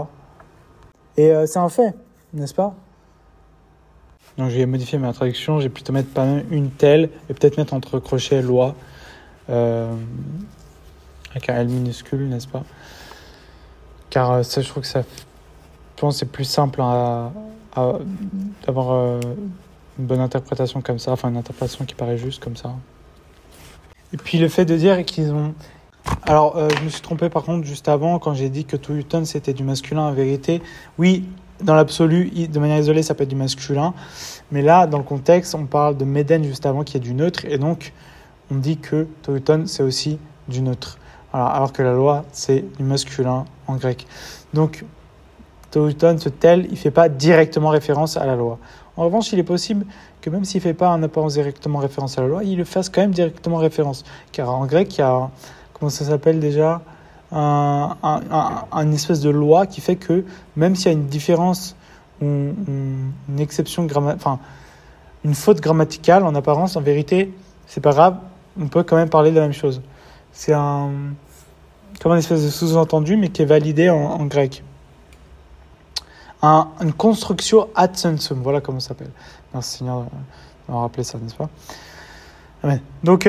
Et c'est un fait, n'est-ce pas ? Donc, je vais modifier ma traduction, je vais plutôt mettre pas même une telle, et peut-être mettre entre crochets loi. Avec un L minuscule, n'est-ce pas? Car ça, je trouve que je pense que c'est plus simple d'avoir une bonne interprétation comme ça, enfin une interprétation qui paraît juste comme ça. Et puis le fait de dire qu'ils ont... Alors, je me suis trompé par contre juste avant, quand j'ai dit que toiuton c'était du masculin, en vérité. Oui, dans l'absolu, de manière isolée, ça peut être du masculin. Mais là, dans le contexte, on parle de méden juste avant qui est du neutre. Et donc, on dit que toiuton c'est aussi du neutre. Alors que la loi, c'est du masculin en grec. Donc, toiuton, ce tel, il ne fait pas directement référence à la loi. En revanche, il est possible que même s'il ne fait pas un apparence directement référence à la loi, il le fasse quand même directement référence. Car en grec, il y a, comment ça s'appelle déjà, une espèce de loi qui fait que même s'il y a une différence, une exception une faute grammaticale en apparence, en vérité, c'est pas grave, on peut quand même parler de la même chose. C'est comme une espèce de sous-entendu, mais qui est validé en grec. Une construction ad sensum, voilà comment ça s'appelle. Merci Seigneur de me rappeler ça, n'est-ce pas? Amen. Donc,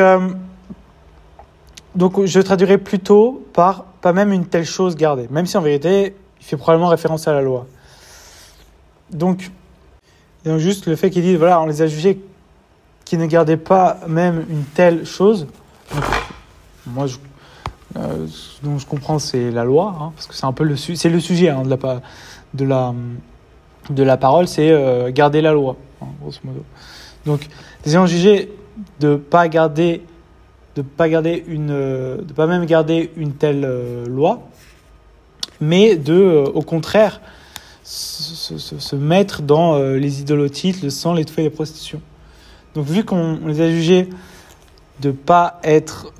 je traduirais plutôt par pas même une telle chose gardée, même si en vérité, il fait probablement référence à la loi. Donc juste le fait qu'il dit, voilà, on les a jugés qui ne gardaient pas même une telle chose. Donc, moi, ce dont je comprends, c'est la loi, parce que c'est un peu le sujet de la parole, c'est garder la loi, grosso modo. Donc, les ayant jugés de pas même garder une telle loi, mais au contraire se mettre dans les idoloties, le sang, les tuer et les prostitutions. Donc, vu qu'on les a jugés de pas être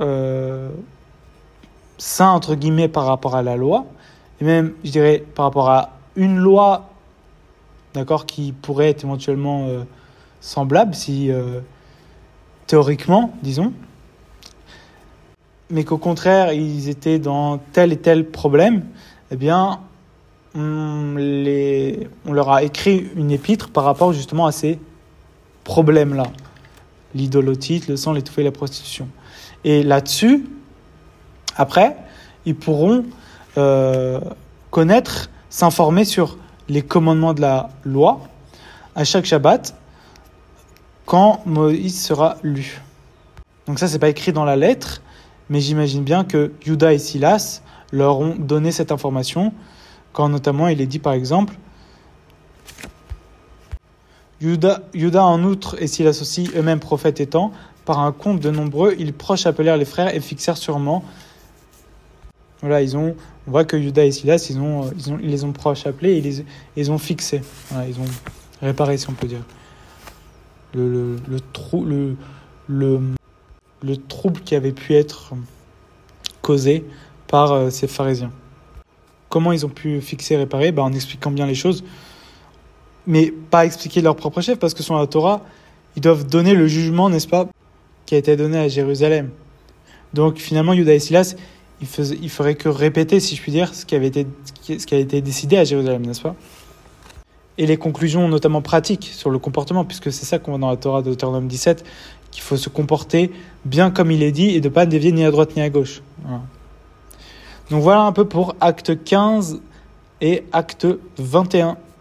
saints entre guillemets par rapport à la loi, et même je dirais par rapport à une loi, d'accord, qui pourrait être éventuellement semblable si théoriquement, disons, mais qu'au contraire, ils étaient dans tel et tel problème, eh bien, on leur a écrit une épître par rapport justement à ces problèmes-là. L'idolotite, le sang, l'étouffée et la prostitution. Et là-dessus, après, ils pourront connaître, s'informer sur les commandements de la loi à chaque Shabbat quand Moïse sera lu. Donc ça, c'est pas écrit dans la lettre, mais j'imagine bien que Judas et Silas leur ont donné cette information, quand notamment il est dit par exemple Judas en outre et Silas aussi, eux-mêmes prophètes étant, par un compte de nombreux, ils proches appelèrent les frères et fixèrent sûrement. Voilà, on voit que Judas et Silas, ils les ont proches appelés et ils ont fixé. Voilà, ils ont réparé, si on peut dire. Le trouble qui avait pu être causé par ces pharisiens. Comment ils ont pu fixer et réparer ? En expliquant bien les choses, mais pas expliquer leur propre chef, parce que sur la Torah, ils doivent donner le jugement, n'est-ce pas, qui a été donné à Jérusalem. Donc finalement, Judas et Silas, il ferait que répéter, si je puis dire, ce qui a été décidé à Jérusalem, n'est-ce pas ? Et les conclusions, notamment pratiques, sur le comportement, puisque c'est ça qu'on voit dans la Torah de Deutéronome 17, qu'il faut se comporter bien comme il est dit et de ne pas dévier ni à droite ni à gauche. Voilà. Donc voilà un peu pour acte 15 et acte 21.